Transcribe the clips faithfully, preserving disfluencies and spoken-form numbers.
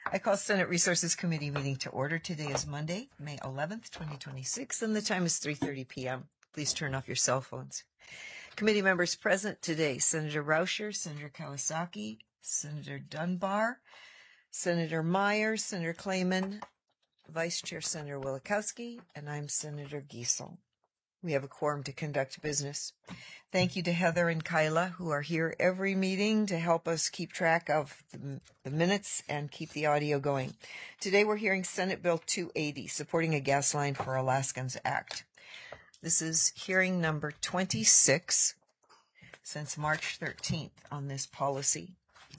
I call Senate Resources Committee meeting to order. Today is Monday, May eleventh, twenty twenty-six, and the time is three thirty p.m. Please turn off your cell phones. Committee members present today: Senator Rauscher, Senator Kawasaki, Senator Dunbar, Senator Myers, Senator Clayman, Vice Chair Senator Wielechowski, and I'm Senator Giesel. We have a quorum to conduct business. Thank you to Heather and Kyla, who are here every meeting to help us keep track of the, the minutes and keep the audio going. Today we're hearing Senate Bill two eighty, Supporting a Gas Line for Alaskans Act. This is hearing number twenty-six since March thirteenth on this policy.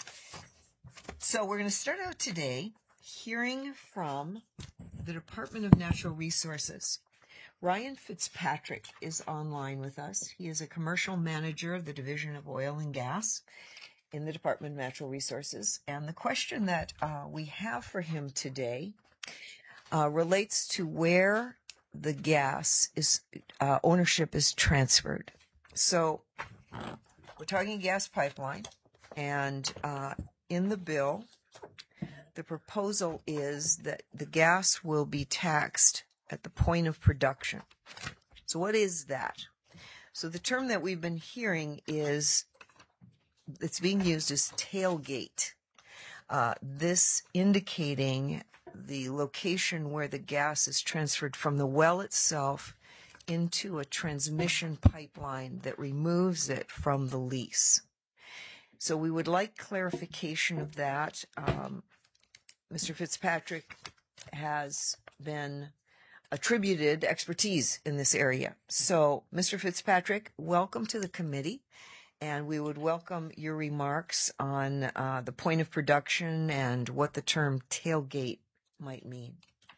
So we're going to start out today hearing from the Department of Natural Resources. Ryan Fitzpatrick is online with us. He is a commercial manager of the Division of Oil and Gas in the Department of Natural Resources. And the question that uh, we have for him today uh, relates to where the gas is, uh, ownership is transferred. So we're talking gas pipeline, and uh, in the bill, the proposal is that the gas will be taxed at the point of production. So what is that? So the term that we've been hearing is, it's being used as tailgate. Uh, this indicating the location where the gas is transferred from the well itself into a transmission pipeline that removes it from the lease. So we would like clarification of that. Um, Mister Fitzpatrick has been attributed expertise in this area. So, Mister Fitzpatrick, welcome to the committee, and we would welcome your remarks on uh, the point of production and what the term tailgate might mean.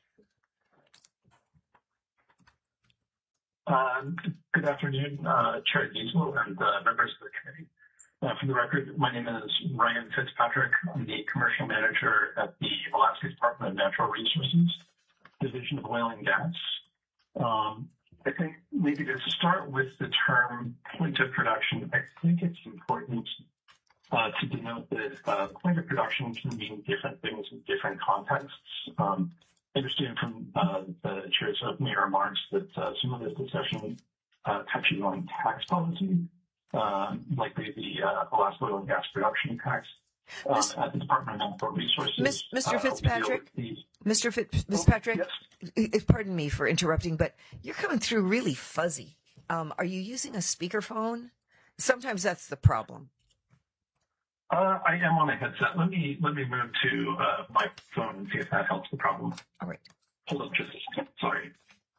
Um, good afternoon, uh, Chair Giesel and uh, members of the committee. Uh, for the record, my name is Ryan Fitzpatrick. I'm the commercial manager at the Alaska Department of Natural Resources, Division of Oil and Gas. Um, I think maybe to start with the term point of production, I think it's important uh, to denote that uh, point of production can mean different things in different contexts. Um, I understand from uh, the chair's opening remarks that uh, some of this discussion uh, touches on tax policy, uh, likely the uh, Alaska Oil and Gas Production Tax. Um, at the Department of Natural Resources. Mister Fitzpatrick, uh, Mister Fitz, Fitzpatrick, oh, yes. Pardon me for interrupting, but you're coming through really fuzzy. Um, are you using a speakerphone? Sometimes that's the problem. Uh, I am on a headset. Let me let me move to uh, my phone and see if that helps the problem. All right. Hold on just a second. Sorry.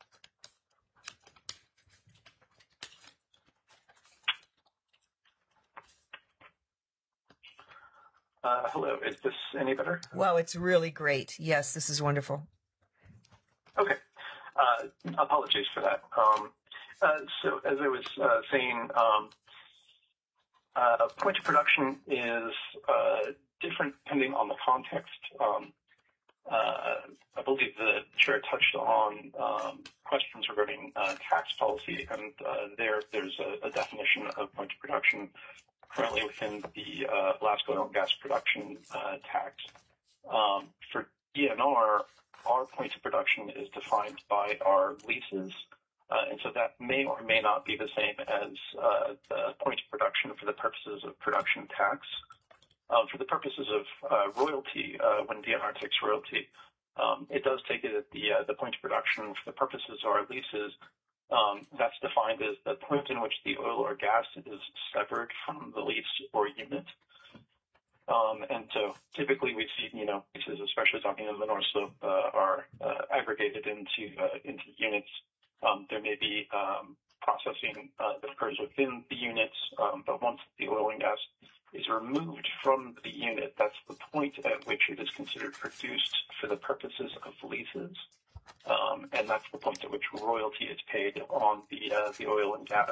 Uh, hello, is this any better? Wow, it's really great. Yes, this is wonderful. Okay, uh, apologies for that. Um, uh, so as I was uh, saying, um, uh, point of production is uh, different depending on the context. Um, uh, I believe the chair touched on um, questions regarding uh, tax policy, and uh, there there's a, a definition of point of production currently within the uh, Alaska Oil and Gas Production uh, Tax. Um, for D N R, our point of production is defined by our leases, uh, and so that may or may not be the same as uh, the point of production for the purposes of production tax. Um, for the purposes of uh, royalty, uh, when D N R takes royalty, um, it does take it at the, uh, the point of production for the purposes of our leases. Um, that's defined as the point in which the oil or gas is severed from the lease or unit. Um, and so typically we see, you know, leases, especially talking in the North Slope, uh, are uh, aggregated into uh, into units. Um, there may be um, processing uh, that occurs within the units, um, but once the oil and gas is removed from the unit, that's the point at which it is considered produced for the purposes of leases. Um, and that's the point at which royalty is paid on the uh, the oil and gas.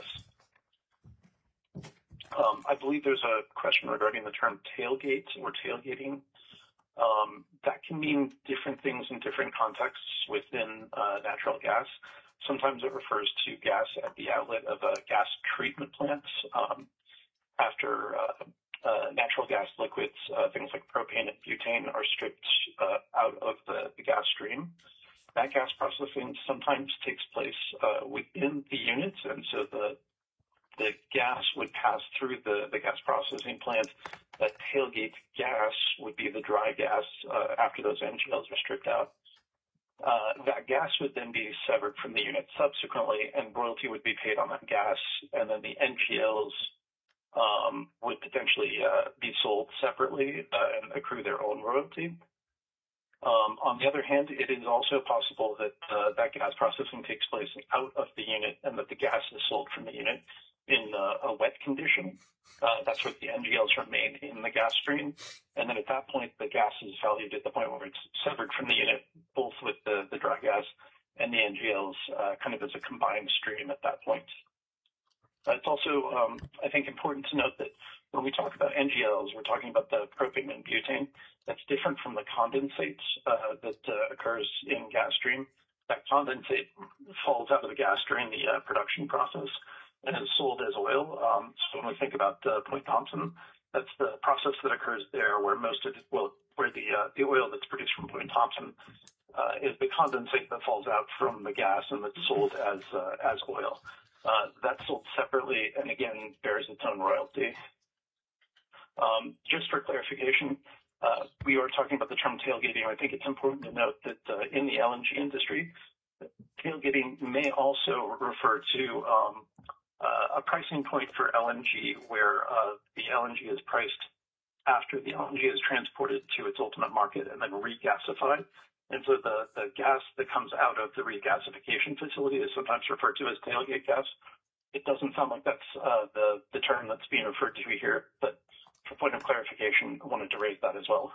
Um, I believe there's a question regarding the term tailgate or tailgating. Um, that can mean different things in different contexts within uh, natural gas. Sometimes it refers to gas at the outlet of a gas treatment plant. Um, after uh, uh, natural natural gas liquids, uh, things like propane and butane, are stripped uh, out of the, the gas stream. That gas processing sometimes takes place uh, within the units, and so the the gas would pass through the, the gas processing plant. That tailgate gas would be the dry gas uh, after those N G Ls are stripped out. Uh, that gas would then be severed from the unit subsequently, and royalty would be paid on that gas, and then the N G Ls um, would potentially uh, be sold separately uh, and accrue their own royalty. Um, on the other hand, it is also possible that uh, that gas processing takes place out of the unit and that the gas is sold from the unit in uh, a wet condition. Uh, that's where the N G Ls remain in the gas stream. And then at that point, the gas is valued at the point where it's severed from the unit, both with the, the dry gas and the N G Ls uh, kind of as a combined stream at that point. Uh, it's also, um, I think, important to note that when we talk about N G Ls, we're talking about the propane and butane. That's different from the condensate uh, that uh, occurs in gas stream. That condensate falls out of the gas during the uh, production process and is sold as oil. Um, so when we think about uh, Point Thompson, that's the process that occurs there, where most of the, well, where the uh, the oil that's produced from Point Thompson uh, is the condensate that falls out from the gas and that's sold as uh, as oil. Uh, that's sold separately and again bears its own royalty. Um, just for clarification, uh, we are talking about the term tailgating. I think it's important to note that uh, in the L N G industry, tailgating may also refer to um, uh, a pricing point for L N G where uh, the L N G is priced after the L N G is transported to its ultimate market and then regasified. And so the, the gas that comes out of the regasification facility is sometimes referred to as tailgate gas. It doesn't sound like that's uh, the, the term that's being referred to here, but for point of clarification, I wanted to raise that as well.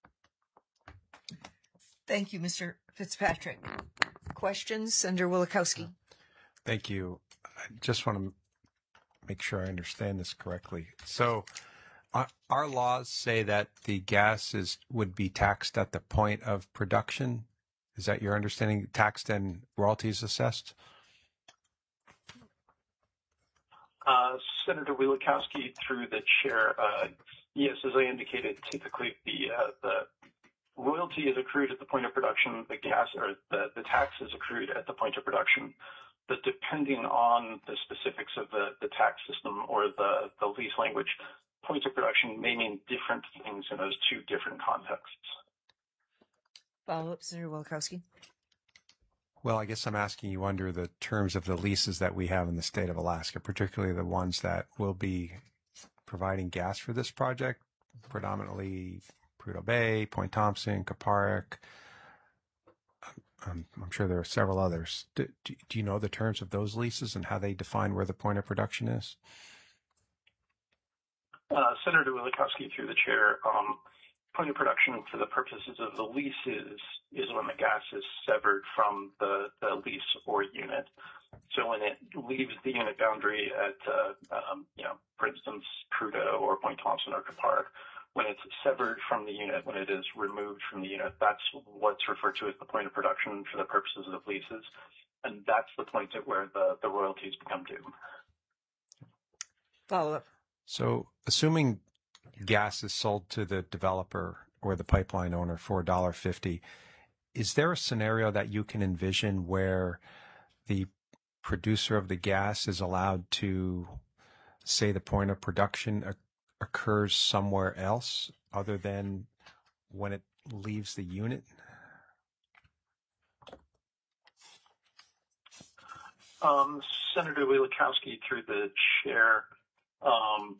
Thank you, Mister Fitzpatrick. Questions? Senator Wielechowski. Thank you. I just want to make sure I understand this correctly. So our, our laws say that the gas is would be taxed at the point of production. Is that your understanding? Taxed and royalties assessed? Uh, Senator Wielechowski, through the chair, uh, yes, as I indicated, typically the uh, the royalty is accrued at the point of production. The gas or the, the tax is accrued at the point of production. But depending on the specifics of the, the tax system or the, the lease language, point of production may mean different things in those two different contexts. Follow up, Senator Wielechowski. Well, I guess I'm asking you under the terms of the leases that we have in the state of Alaska, particularly the ones that will be providing gas for this project, predominantly Prudhoe Bay, Point Thompson, Kuparuk. I'm, I'm sure there are several others. Do, do, do you know the terms of those leases and how they define where the point of production is? Uh, Senator Wielechowski, through the chair, um, point of production for the purposes of the leases is when the gas is severed from the, the lease or unit. So when it leaves the unit boundary at, uh, um, you know, for instance, Prudhoe or Point Thompson or Kuparuk, when it's severed from the unit, when it is removed from the unit, that's what's referred to as the point of production for the purposes of leases. And that's the point at where the, the royalties become due. Follow up. So assuming gas is sold to the developer or the pipeline owner for one dollar fifty, is there a scenario that you can envision where the producer of the gas is allowed to say the point of production occurs somewhere else other than when it leaves the unit? Um, Senator Wielechowski, through the chair, um,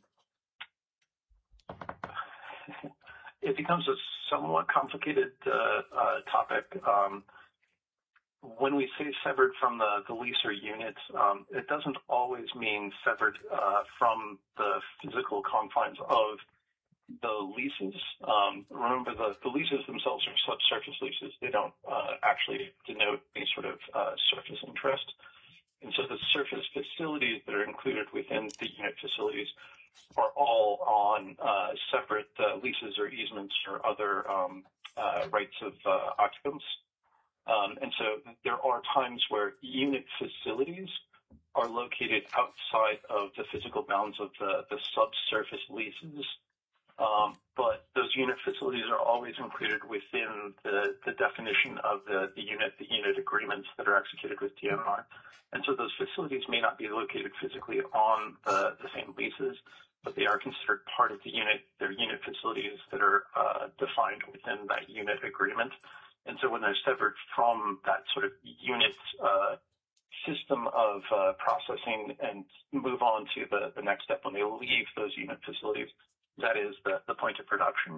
it becomes a somewhat complicated uh, uh, topic. Um, when we say severed from the, the lease or unit, um, it doesn't always mean severed uh, from the physical confines of the leases. Um, remember, the, the leases themselves are subsurface leases. They don't uh, actually denote any sort of uh, surface interest. And so the surface facilities that are included within the unit facilities are all on uh, separate uh, leases or easements or other um, uh, rights of uh, occupants. Um, and so there are times where unit facilities are located outside of the physical bounds of the, the subsurface leases. Um, but those unit facilities are always included within the, the definition of the, the unit, the unit agreements that are executed with D N R. And so those facilities may not be located physically on the, the same leases, but they are considered part of the unit. They're unit facilities that are uh, defined within that unit agreement. And so when they're severed from that sort of unit uh, system of uh, processing and move on to the, the next step when they leave those unit facilities, that is the, the point of production.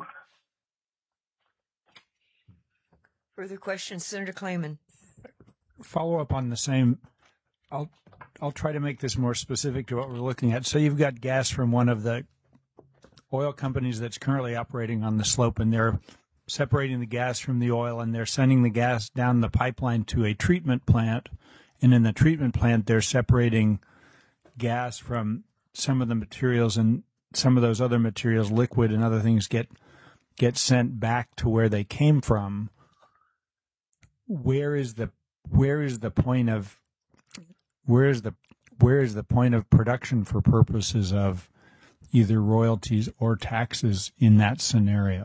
Further questions, Senator Clayman? Follow up on the same. I'll I'll try to make this more specific to what we're looking at. So you've got gas from one of the oil companies that's currently operating on the slope, and they're separating the gas from the oil, and they're sending the gas down the pipeline to a treatment plant. And in the treatment plant, they're separating gas from some of the materials, and some of those other materials, liquid and other things, get get sent back to where they came from. Where is the where is the point of where is the where is the point of production for purposes of either royalties or taxes in that scenario?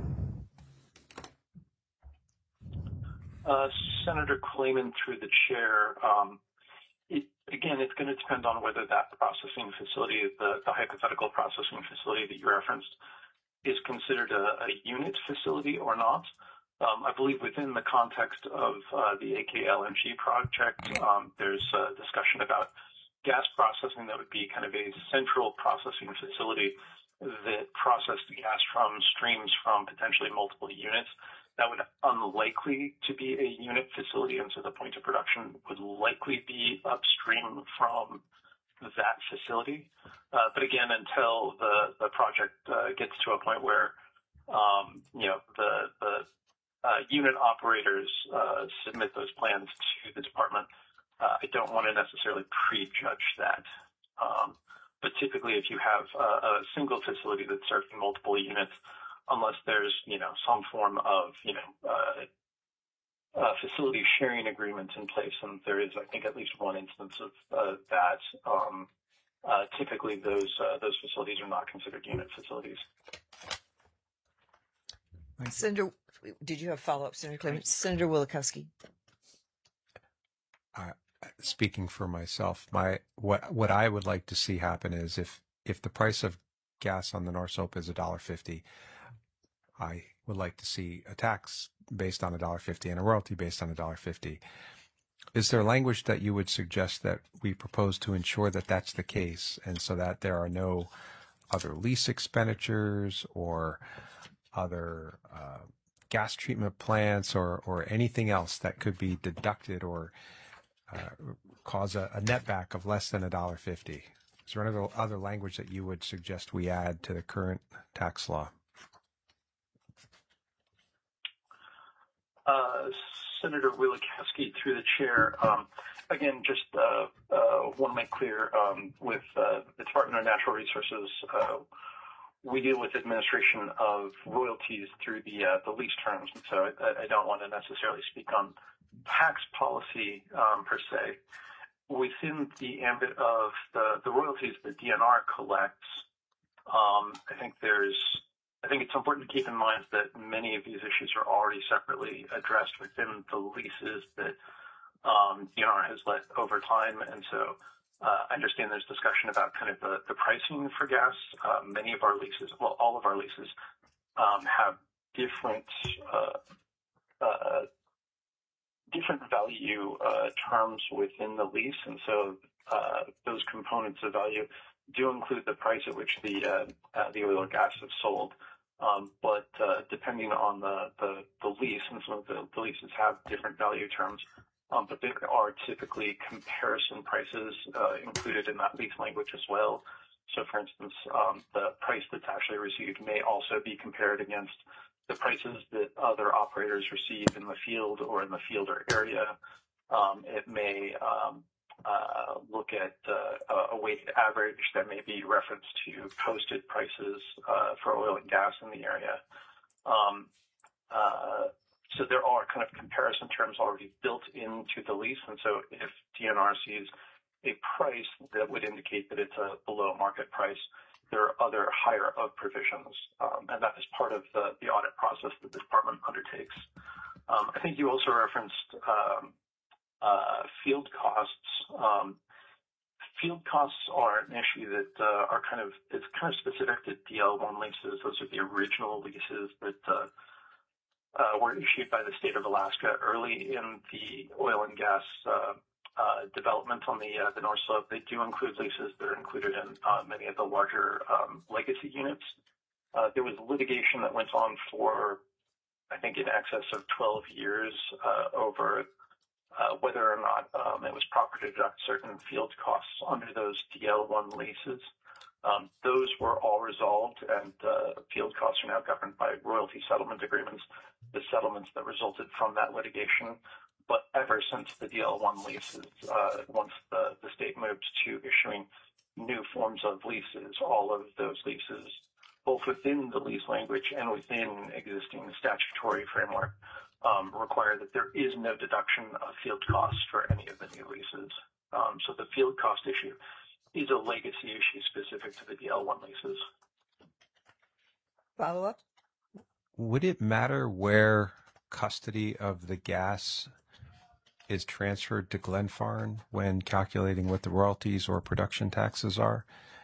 Uh, Senator Clayman, through the chair, um, it, again, it's going to depend on whether that processing facility, the, the hypothetical processing facility that you referenced, is considered a, a unit facility or not. Um, I believe within the context of uh, the A K L N G project, um, there's a discussion about gas processing that would be kind of a central processing facility that processed the gas from streams from potentially multiple units. That would unlikely to be a unit facility, and so the point of production would likely be upstream from that facility. Uh, but again, until the, the project uh, gets to a point where um, you know the, the uh, unit operators uh, submit those plans to the department, uh, I don't want to necessarily prejudge that. Um, but typically, if you have a, a single facility that's serving multiple units, unless there's, you know, some form of, you know, uh, uh, facility sharing agreements in place, and there is, I think, at least one instance of uh, that. Um, uh, typically, those uh, those facilities are not considered unit facilities. Senator, did you have follow-up, Senator Clayman? Senator Wielechowski. Uh, speaking for myself, my what what I would like to see happen is if if the price of gas on the North Slope is a dollar fifty. I would like to see a tax based on a dollar fifty and a royalty based on a dollar fifty. Is there language that you would suggest that we propose to ensure that that's the case, and so that there are no other lease expenditures or other uh, gas treatment plants or or anything else that could be deducted or uh, cause a, a netback of less than a dollar fifty? Is there any other language that you would suggest we add to the current tax law? Uh, Senator Wielechowski, through the chair, um, again, just uh, uh, want to make clear um, with uh, the Department of Natural Resources, uh, we deal with administration of royalties through the uh, the lease terms, and so I, I don't want to necessarily speak on tax policy um, per se. Within the ambit of the, the royalties that D N R collects, um, I think there's I think it's important to keep in mind that many of these issues are already separately addressed within the leases that um, D N R has let over time. And so uh, I understand there's discussion about kind of the, the pricing for gas. Uh, many of our leases, well, all of our leases um, have different uh, uh, different value uh, terms within the lease. And so uh, those components of value do include the price at which the uh, uh, the oil or gas is sold. Um, but uh, depending on the, the, the lease, and some of the, the leases have different value terms, um, but there are typically comparison prices uh, included in that lease language as well. So, for instance, um, the price that's actually received may also be compared against the prices that other operators receive in the field or in the field or area. Um, it may um, uh, look at uh, a weighted average that may be referenced to posted prices uh, for oil and gas in the area. Um, uh, so there are kind of comparison terms already built into the lease, and so if D N R sees a price that would indicate that it's a below market price, there are other higher of provisions, um, and that is part of the, the audit process that the department undertakes. Um, I think you also referenced um, uh, field costs. Um, field costs are an issue that uh, are kind of, it's kind of specific to D L one leases. Those are the original leases that uh, uh, were issued by the state of Alaska early in the oil and gas uh, uh, development on the uh, the North Slope. They do include leases that are included in uh, many of the larger um, legacy units. Uh, there was litigation that went on for, I think, in excess of twelve years uh, over uh, whether or not um, it was proper to deduct certain field costs under those D L one leases. Um, those were all resolved, and uh, field costs are now governed by royalty settlement agreements, the settlements that resulted from that litigation. But ever since the D L one leases, uh, once the, the state moved to issuing new forms of leases, all of those leases, both within the lease language and within existing statutory framework, um, require that there is no deduction of field costs for any of the new leases. Um, so the field cost issue is a legacy issue specific to the D L one leases. Follow up? Would it matter where custody of the gas is transferred to Glenfarne when calculating what the royalties or production taxes are?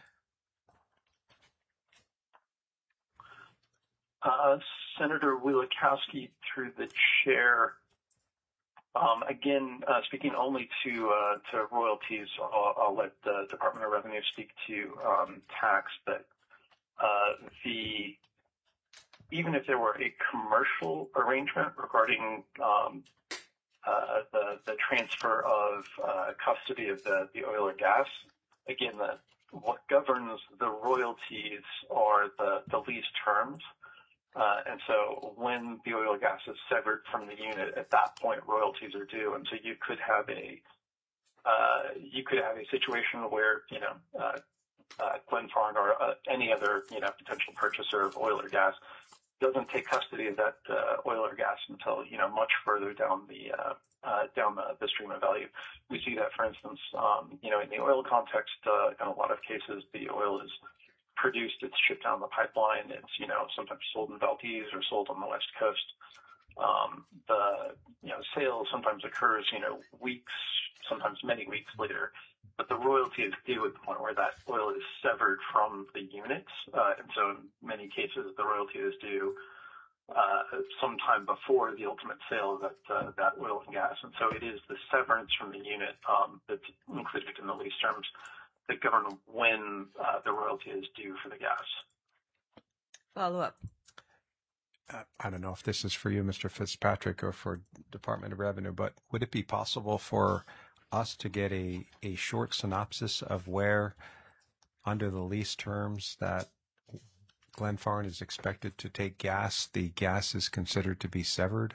Uh, Senator Wielechowski, through the chair, um, again, uh, speaking only to uh, to royalties, I'll, I'll let the Department of Revenue speak to um, tax, but uh, the even if there were a commercial arrangement regarding um, uh, the the transfer of uh, custody of the, the oil or gas, again, the, what governs the royalties are the, the lease terms. Uh, and so when the oil or gas is severed from the unit, at that point, royalties are due. And so you could have a, uh, you could have a situation where, you know, uh, uh, Glenfarne or uh, any other, you know, potential purchaser of oil or gas doesn't take custody of that uh, oil or gas until, you know, much further down the, uh, uh, down the, the stream of value. We see that, for instance, um, you know, in the oil context, uh, in a lot of cases, the oil is produced, it's shipped down the pipeline, it's, you know, sometimes sold in Valdez or sold on the West Coast. Um, the, you know, sale sometimes occurs, you know, weeks, sometimes many weeks later, but the royalty is due at the point where that oil is severed from the units. Uh, and so in many cases, the royalty is due uh, sometime before the ultimate sale of that, uh, that oil and gas. And so it is the severance from the unit um, that's included in the lease terms that govern when uh, the royalty is due for the gas. Follow up. Uh, I don't know if this is for you, Mister Fitzpatrick, or for Department of Revenue, but would it be possible for us to get a, a short synopsis of where, under the lease terms that Glenfarne is expected to take gas, the gas is considered to be severed?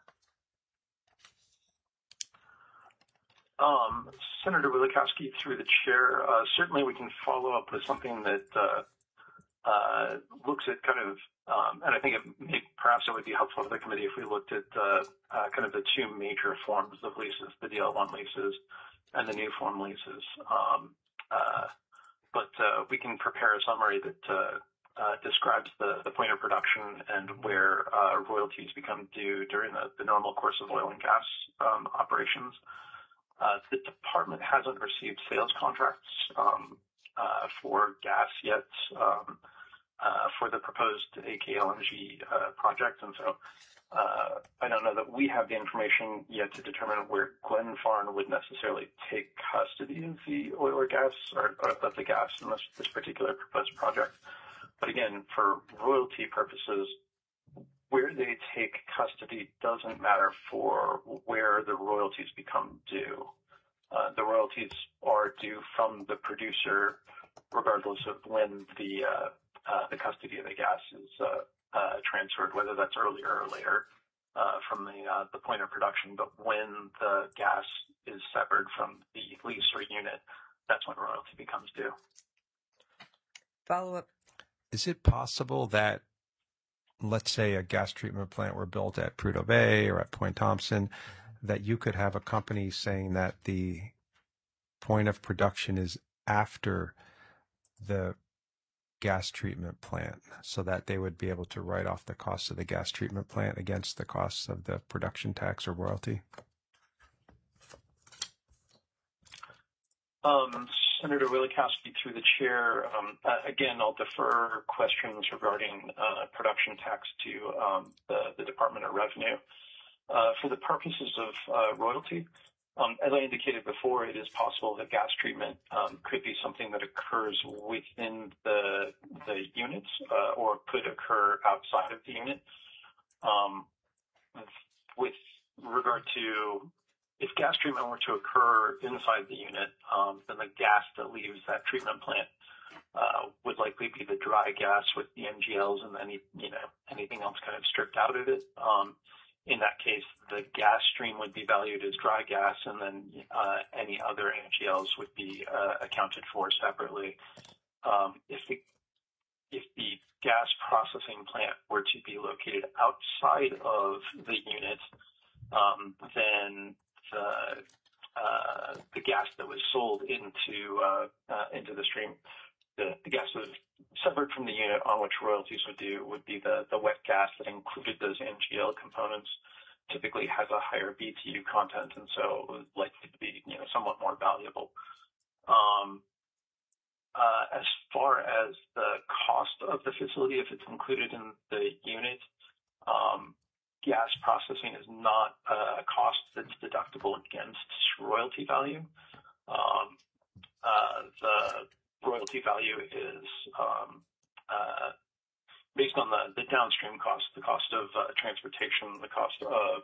Um, Senator Wielechowski, through the chair, uh, certainly we can follow up with something that uh, uh, looks at kind of, um, and I think it may, perhaps it would be helpful for the committee if we looked at uh, uh, kind of the two major forms of leases, the D L one leases and the new form leases. Um, uh, but uh, we can prepare a summary that uh, uh, describes the, the point of production and where uh, royalties become due during the, the normal course of oil and gas um, operations. Uh, the department hasn't received sales contracts um, uh, for gas yet um, uh, for the proposed A K L N G uh, project, and so uh, I don't know that we have the information yet to determine where Glenfarne would necessarily take custody of the oil or gas, or, or of the gas in this, this particular proposed project. But again, for royalty purposes, where they take custody doesn't matter for where the royalties become due. Uh, the royalties are due from the producer, regardless of when the uh, uh, the custody of the gas is uh, uh, transferred, whether that's earlier or later uh, from the uh, the point of production. But when the gas is severed from the lease or unit, that's when royalty becomes due. Follow up. Is it possible that, let's say, a gas treatment plant were built at Prudhoe Bay or at Point Thompson, that you could have a company saying that the point of production is after the gas treatment plant so that they would be able to write off the cost of the gas treatment plant against the costs of the production tax or royalty? Um, Senator Wielechowski, through the chair, um, uh, again, I'll defer questions regarding uh, production tax to um, the, the Department of Revenue. Uh, for the purposes of uh, royalty, um, as I indicated before, it is possible that gas treatment um, could be something that occurs within the, the units uh, or could occur outside of the unit. Um, with regard to if gas treatment were to occur inside the unit, um, then the gas that leaves that treatment plant uh, would likely be the dry gas with the N G Ls and any, you know, anything else kind of stripped out of it. Um, in that case, the gas stream would be valued as dry gas, and then uh, any other N G Ls would be uh, accounted for separately. Um, if the if the gas processing plant were to be located outside of the unit, um, then the uh, the gas that was sold into uh, uh, into the stream, the, the gas that was severed from the unit on which royalties would do would be the, the wet gas that included those N G L components. Typically has a higher B T U content, and so likely to be, you know, somewhat more valuable. Um, uh, as far as the cost of the facility, if it's included in the unit, um, gas processing is not a cost that's deductible against royalty value. Um, uh, the royalty value is um, uh, based on the, the downstream cost, the cost of uh, transportation, the cost of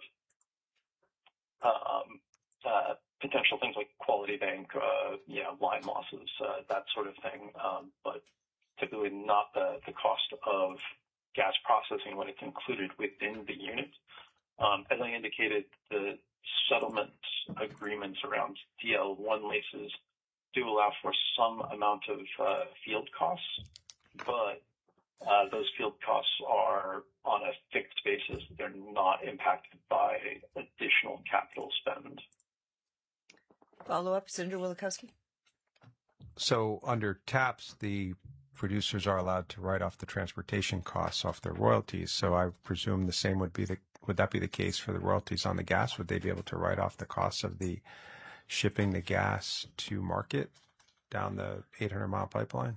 um, uh, potential things like quality bank, uh, you know, line losses, uh, that sort of thing, um, but typically not the, the cost of gas processing when it's included within the unit. Um, as I indicated, the settlement agreements around D L one leases do allow for some amount of uh, field costs, but uh, those field costs are on a fixed basis. They're not impacted by additional capital spend. Follow up, Senator Wielechowski. So under TAPS, the producers are allowed to write off the transportation costs off their royalties. So I presume the same would be the would that be the case for the royalties on the gas? Would they be able to write off the costs of the shipping the gas to market down the eight hundred mile pipeline?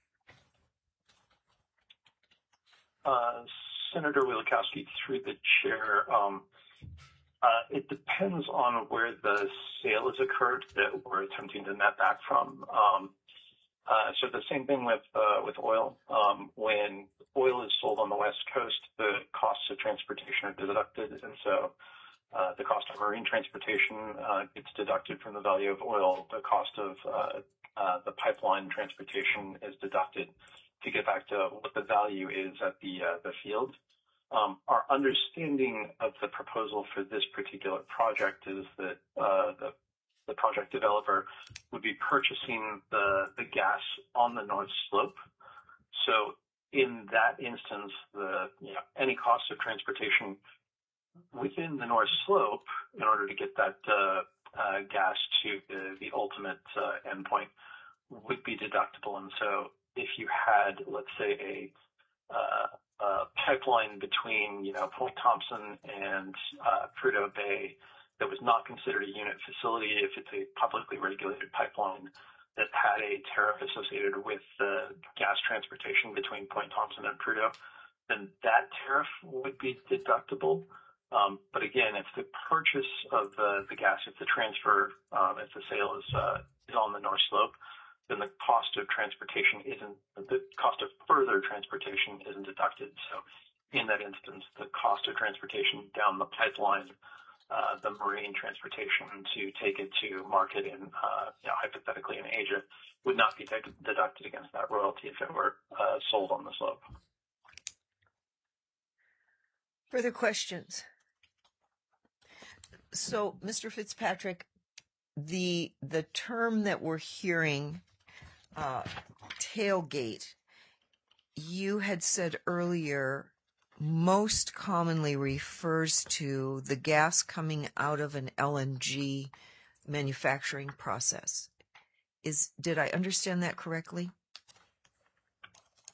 Uh, Senator Wielechowski, through the chair, um, uh, it depends on where the sale has occurred that we're attempting to net back from. Um, uh, so the same thing with uh, with oil. Um, when oil is sold on the West Coast, the costs of transportation are deducted, and so uh, the cost of marine transportation uh, gets deducted from the value of oil. The cost of uh, uh, the pipeline transportation is deducted to get back to what the value is at the uh, the field. Um, our understanding of the proposal for this particular project is that uh, the the project developer would be purchasing the the gas on the North Slope. So in that instance, the you know, any cost of transportation within the North Slope in order to get that uh, uh, gas to the, the ultimate uh, endpoint would be deductible. And so if you had, let's say, a, uh, a pipeline between, you know, Point Thompson and uh, Prudhoe Bay that was not considered a unit facility, if it's a publicly regulated pipeline that had a tariff associated with the gas transportation between Point Thompson and Prudhoe, then that tariff would be deductible. Um, but again, if the purchase of the, the gas, if the transfer, um, if the sale is, uh, is on the North Slope, then the cost of transportation isn't, the cost of further transportation isn't deducted. So in that instance, the cost of transportation down the pipeline, uh, the marine transportation to take it to market in, uh, you know, hypothetically in Asia would not be deducted against that royalty if it were uh, sold on the slope. Further questions? So, Mister Fitzpatrick, the the term that we're hearing, uh, tailgate, you had said earlier, most commonly refers to the gas coming out of an L N G manufacturing process. Is did I understand that correctly?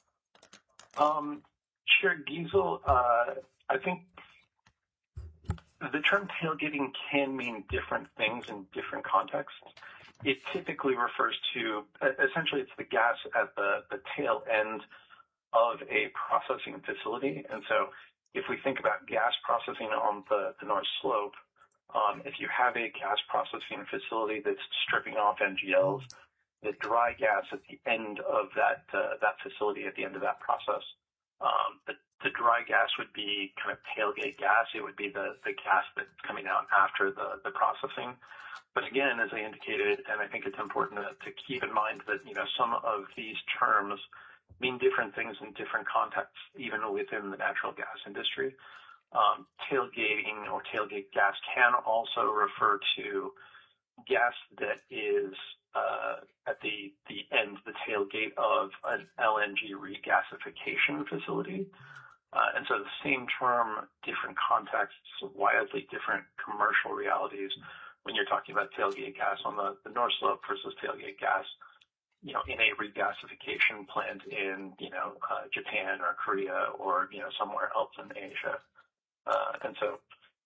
Um, Chair Giesel, uh, I think the term tailgating can mean different things in different contexts. It typically refers to, essentially it's the gas at the, the tail end of a processing facility. And so if we think about gas processing on the, the North Slope, um, if you have a gas processing facility that's stripping off N G Ls, the dry gas at the end of that uh, that facility, at the end of that process, um, the, the dry gas would be kind of tailgate gas. It would be the, the gas that's coming out after the, the processing. But again, as I indicated, and I think it's important to, to keep in mind that, you know, some of these terms mean different things in different contexts, even within the natural gas industry. Um, tailgating or tailgate gas can also refer to gas that is uh, at the, the end, the tailgate of an L N G regasification facility. Uh, and so the same term, different contexts, wildly different commercial realities when you're talking about tailgate gas on the, the North Slope versus tailgate gas, you know, in a regasification plant in, you know, uh, Japan or Korea or, you know, somewhere else in Asia. Uh, and so,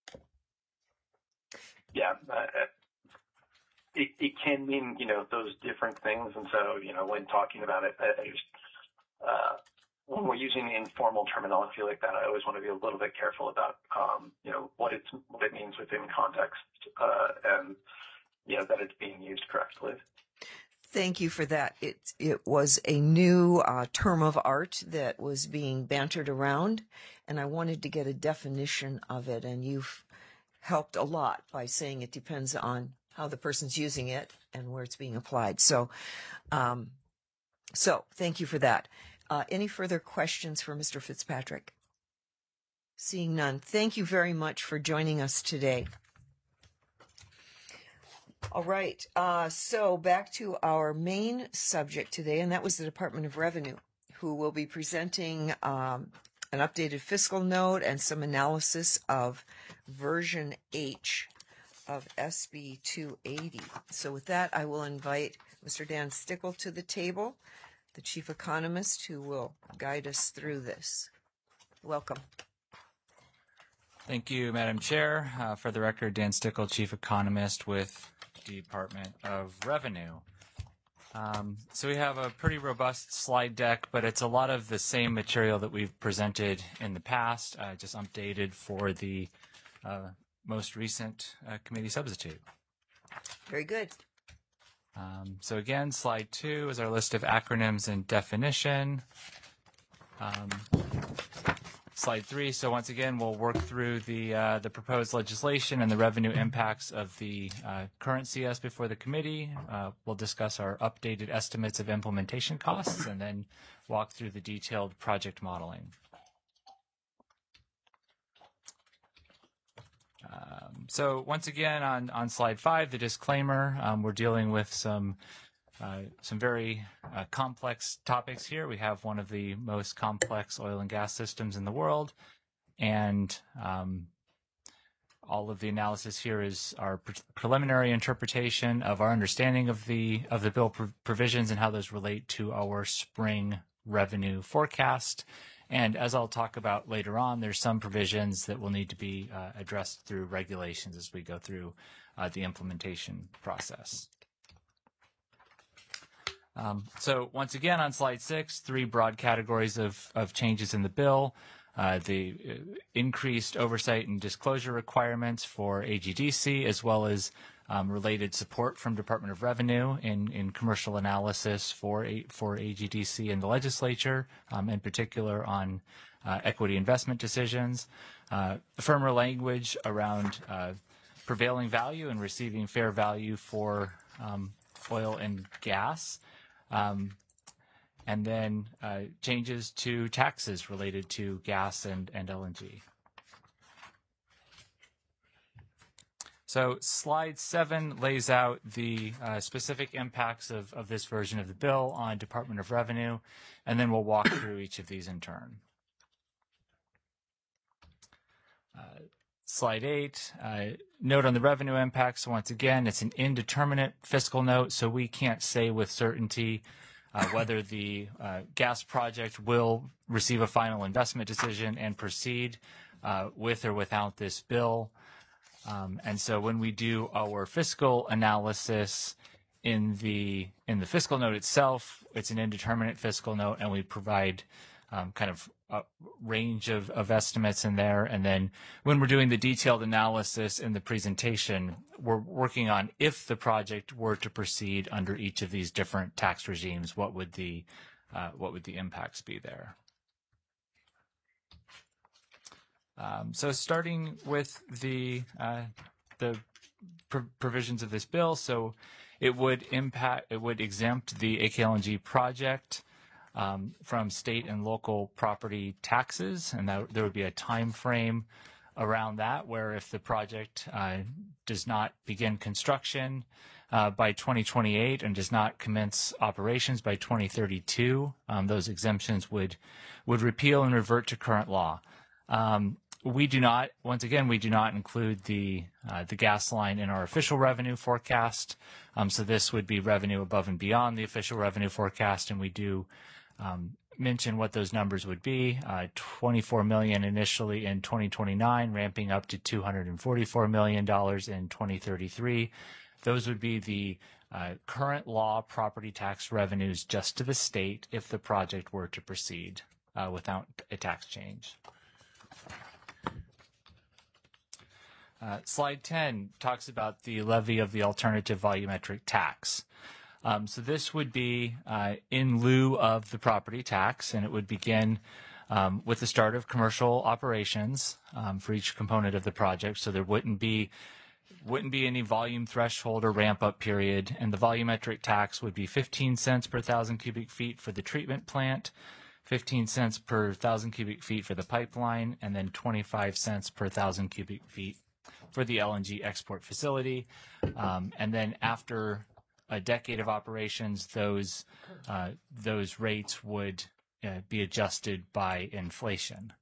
yeah, uh, it, it can mean, you know, those different things. And so, you know, when talking about it, I, I just, uh, when we're using informal terminology like that, I always want to be a little bit careful about, um, you know, what it's, what it means within context, uh, and, you know, that it's being used correctly. Thank you for that. It, it was a new uh, term of art that was being bantered around, and I wanted to get a definition of it, and you've helped a lot by saying it depends on how the person's using it and where it's being applied. So, um, so thank you for that. Uh, any further questions for Mister Fitzpatrick? Seeing none, thank you very much for joining us today. All right, uh, so back to our main subject today, and that was the Department of Revenue, who will be presenting um, an updated fiscal note and some analysis of version H of S B two eighty. So with that, I will invite Mister Dan Stickle to the table, the chief economist who will guide us through this. Welcome. Thank you, Madam Chair. Uh, for the record, Dan Stickle, chief economist with Department of Revenue. Um, so we have a pretty robust slide deck, but it's a lot of the same material that we've presented in the past, uh, just updated for the uh, most recent uh, committee substitute. Very good. Um, so again, slide two is our list of acronyms and definition. Um, slide three, so once again, we'll work through the uh, the proposed legislation and the revenue impacts of the uh, current C S before the committee. Uh, we'll discuss our updated estimates of implementation costs and then walk through the detailed project modeling. Um, so once again, on, on slide five, the disclaimer, um, we're dealing with some uh, some very uh, complex topics here. We have one of the most complex oil and gas systems in the world, and um, all of the analysis here is our pre preliminary interpretation of our understanding of the of the bill pr provisions and how those relate to our spring revenue forecast. And as I'll talk about later on, there's some provisions that will need to be uh, addressed through regulations as we go through uh, the implementation process. Um, so once again, on slide six, three broad categories of, of changes in the bill. Uh, the uh, increased oversight and disclosure requirements for A G D C, as well as um, related support from Department of Revenue in, in commercial analysis for, a, for A G D C and the legislature, um, in particular on uh, equity investment decisions. Uh, firmer language around uh, prevailing value and receiving fair value for um, oil and gas. Um, and then uh, changes to taxes related to gas and, and L N G. So slide seven lays out the uh, specific impacts of, of this version of the bill on Department of Revenue, and then we'll walk through each of these in turn. Uh, Slide eight, uh, note on the revenue impacts. So once again, it's an indeterminate fiscal note, so we can't say with certainty uh, whether the uh, gas project will receive a final investment decision and proceed uh, with or without this bill. Um, and so when we do our fiscal analysis in the in the fiscal note itself, it's an indeterminate fiscal note, and we provide um, kind of a range of, of estimates in there. And then when we're doing the detailed analysis in the presentation, we're working on if the project were to proceed under each of these different tax regimes, what would the uh, what would the impacts be there? Um, so starting with the uh, the pr- provisions of this bill, so it would impact, it would exempt the A K L N G project um, from state and local property taxes, and that, there would be a time frame around that where if the project uh, does not begin construction uh, by twenty twenty-eight and does not commence operations by twenty thirty-two, um, those exemptions would would repeal and revert to current law. Um, we do not, once again, we do not include the uh, the gas line in our official revenue forecast. Um, so this would be revenue above and beyond the official revenue forecast, and we do um, mention what those numbers would be. Uh, twenty-four million dollars initially in twenty twenty-nine, ramping up to two hundred forty-four million dollars in twenty thirty-three. Those would be the uh, current law property tax revenues just to the state if the project were to proceed uh, without a tax change. Uh, slide ten talks about the levy of the alternative volumetric tax. Um, so this would be uh, in lieu of the property tax, and it would begin um, with the start of commercial operations um, for each component of the project. So there wouldn't be wouldn't be any volume threshold or ramp up period, and the volumetric tax would be fifteen cents per thousand cubic feet for the treatment plant, fifteen cents per thousand cubic feet for the pipeline, and then twenty-five cents per thousand cubic feet for the L N G export facility. Um, and then after a decade of operations, those uh, those rates would uh, be adjusted by inflation.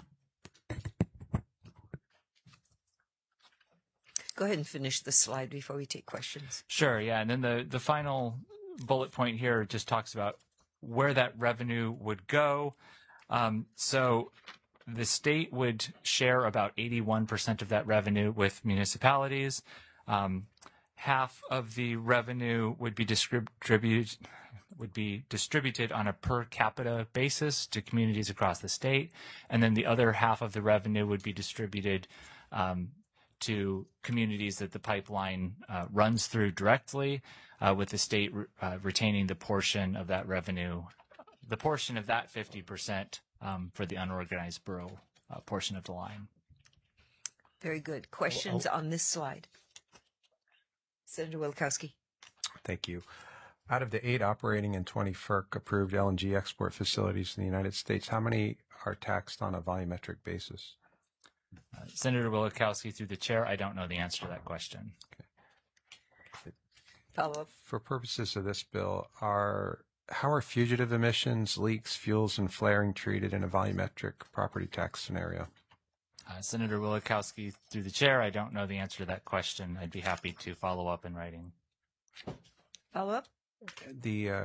Go ahead and finish the slide before we take questions. Sure, yeah. And then the, the final bullet point here just talks about where that revenue would go. Um, so the state would share about eighty-one percent of that revenue with municipalities. Um, half of the revenue would be distributed would be distributed on a per capita basis to communities across the state, and then the other half of the revenue would be distributed um, to communities that the pipeline uh, runs through directly, uh, with the state re- uh, retaining the portion of that revenue, the portion of that fifty percent um, for the unorganized borough uh, portion of the line. Very good. Questions oh, oh. on this slide? Senator Wielechowski. Thank you. Out of the eight operating and twenty F E R C-approved L N G export facilities in the United States, how many are taxed on a volumetric basis? Uh, Senator Wielechowski, through the chair, I don't know the answer to that question. Okay. Follow up. For purposes of this bill, are how are fugitive emissions, leaks, fuels, and flaring treated in a volumetric property tax scenario? Uh, Senator Wielechowski, through the chair, I don't know the answer to that question. I'd be happy to follow up in writing. Follow up? The uh,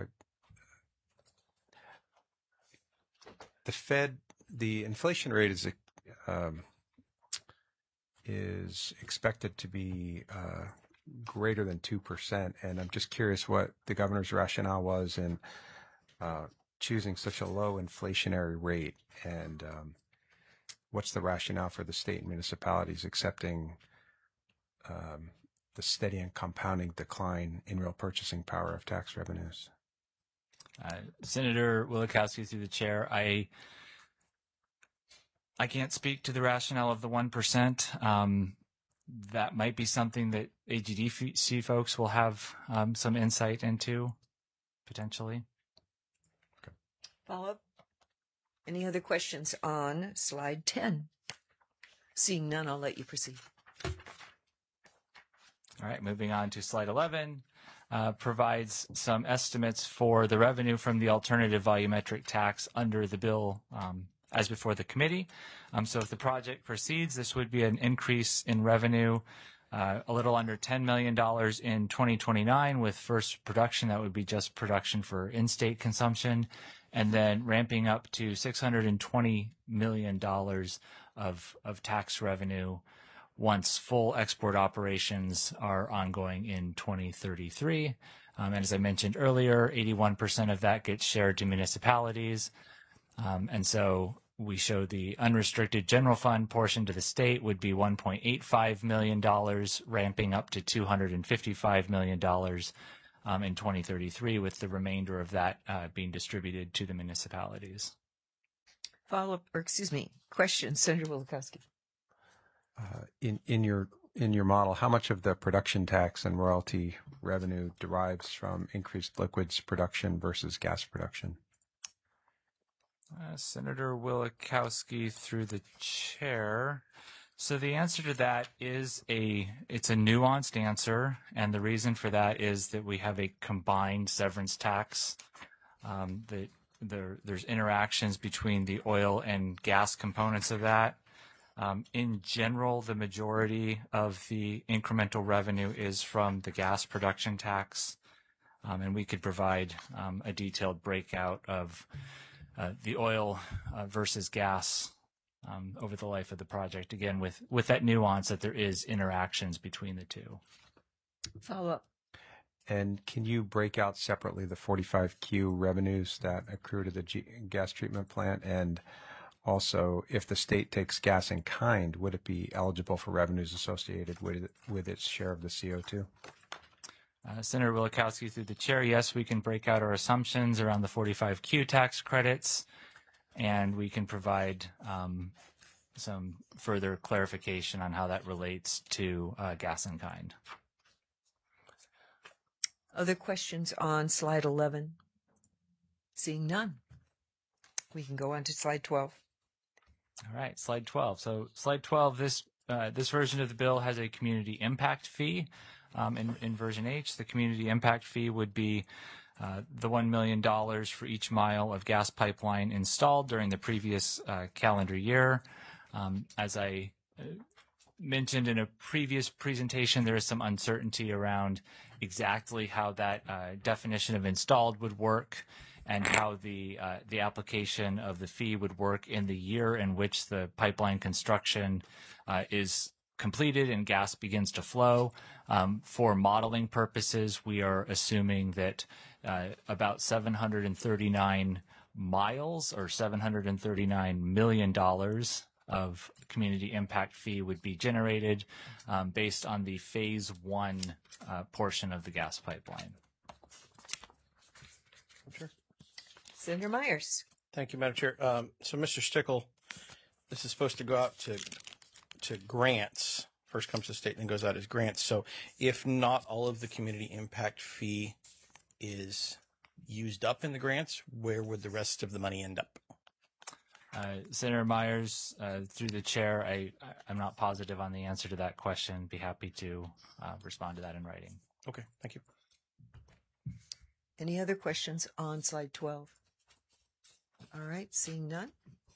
the Fed, the inflation rate is um, is expected to be uh, greater than two percent, and I'm just curious what the governor's rationale was in uh, choosing such a low inflationary rate, and um, what's the rationale for the state and municipalities accepting um, the steady and compounding decline in real purchasing power of tax revenues? Uh, Senator Wielechowski, through the chair, I I can't speak to the rationale of the one percent. Um, that might be something that A G D C folks will have um, some insight into, potentially. Okay. Follow up? Any other questions on slide ten? Seeing none, I'll let you proceed. All right, moving on to slide eleven, uh, provides some estimates for the revenue from the alternative volumetric tax under the bill um, as before the committee. Um, so if the project proceeds, this would be an increase in revenue uh, a little under ten million dollars in twenty twenty-nine with first production. That would be just production for in-state consumption, and then ramping up to six hundred twenty million dollars of, of tax revenue once full export operations are ongoing in twenty thirty-three. Um, and as I mentioned earlier, eighty-one percent of that gets shared to municipalities. Um, and so we show the unrestricted general fund portion to the state would be one point eight five million dollars, ramping up to two hundred fifty-five million dollars um, in twenty thirty-three, with the remainder of that uh, being distributed to the municipalities. Follow up, or excuse me, question, Senator Wielechowski. Uh, in in your in your model, how much of the production tax and royalty revenue derives from increased liquids production versus gas production? Uh, Senator Wielechowski through the chair. So the answer to that is a it's a nuanced answer, and the reason for that is that we have a combined severance tax. Um, that there there's interactions between the oil and gas components of that. Um, in general, the majority of the incremental revenue is from the gas production tax, um, and we could provide um, a detailed breakout of uh, the oil uh, versus gas um, over the life of the project, again, with, with that nuance that there is interactions between the two. Follow up. And can you break out separately the forty-five Q revenues that accrue to the G- gas treatment plant? And also, if the state takes gas in kind, would it be eligible for revenues associated with with its share of the C O two? Uh, Senator Wielechowski through the chair, yes, we can break out our assumptions around the forty-five Q tax credits, and we can provide um, some further clarification on how that relates to uh, gas in kind. Other questions on slide eleven? Seeing none, we can go on to slide twelve. All right, slide twelve. So slide twelve, this uh, this version of the bill has a community impact fee. Um, in, in version H, the community impact fee would be uh, the one million dollars for each mile of gas pipeline installed during the previous uh, calendar year. Um, as I uh, mentioned in a previous presentation, there is some uncertainty around exactly how that uh, definition of installed would work, and how the uh, the application of the fee would work in the year in which the pipeline construction uh, is completed and gas begins to flow. Um, for modeling purposes, we are assuming that uh, about seven hundred thirty-nine miles or seven hundred thirty-nine million dollars of community impact fee would be generated um, based on the phase one uh, portion of the gas pipeline. Sure. Senator Myers. Thank you, Madam Chair. Um, so, Mister Stickle, this is supposed to go out to to grants. First comes to the state and then goes out as grants. So, if not all of the community impact fee is used up in the grants, where would the rest of the money end up? Uh, Senator Myers, uh, through the chair, I, I'm not positive on the answer to that question. Be happy to uh, respond to that in writing. Okay, thank you. Any other questions on slide twelve? All right, seeing none.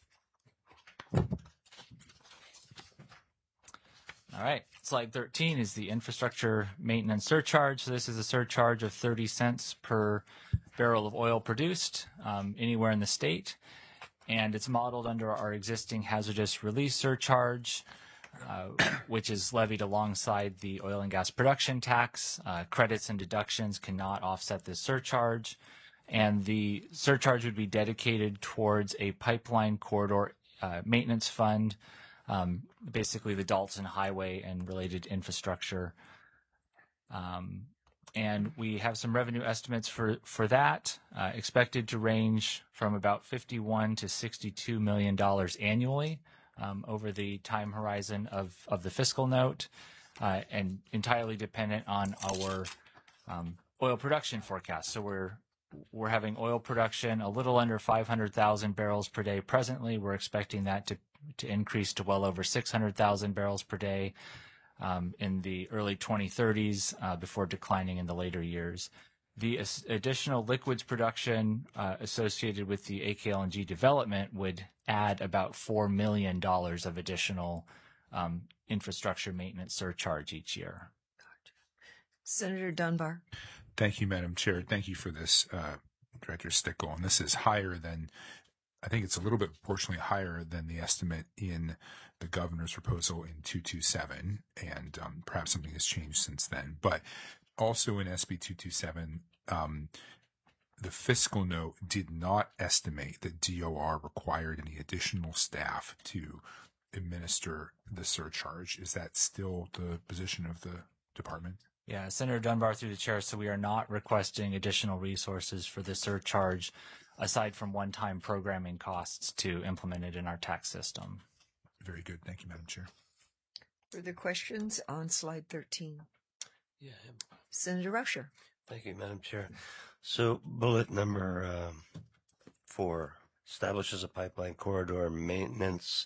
All right, slide thirteen is the infrastructure maintenance surcharge. So this is a surcharge of thirty cents per barrel of oil produced um, anywhere in the state. And it's modeled under our existing hazardous release surcharge, uh, which is levied alongside the oil and gas production tax. Uh, credits and deductions cannot offset this surcharge. And the surcharge would be dedicated towards a pipeline corridor uh, maintenance fund, um, basically the Dalton Highway and related infrastructure. Um, and we have some revenue estimates for, for that, uh, expected to range from about fifty-one to sixty-two million dollars annually um, over the time horizon of, of the fiscal note, uh, and entirely dependent on our um, oil production forecast. So we're we're having oil production a little under five hundred thousand barrels per day presently. We're expecting that to to increase to well over six hundred thousand barrels per day um, in the early twenty thirties uh, before declining in the later years. The as- additional liquids production uh, associated with the A K L N G development would add about four million dollars of additional um, infrastructure maintenance surcharge each year. Senator Dunbar. Thank you, Madam Chair. Thank you for this, uh, Director Stickle. And this is higher than, I think it's a little bit proportionally higher than the estimate in the governor's proposal in two twenty-seven, and um, perhaps something has changed since then. But also in S B two twenty-seven, um, the fiscal note did not estimate that D O R required any additional staff to administer the surcharge. Is that still the position of the department? Yeah, Senator Dunbar through the chair. So we are not requesting additional resources for the surcharge aside from one-time programming costs to implement it in our tax system. Very good. Thank you, Madam Chair. Further questions on slide thirteen? Yeah. Senator Rauscher. Thank you, Madam Chair. So bullet number um, four establishes a pipeline corridor maintenance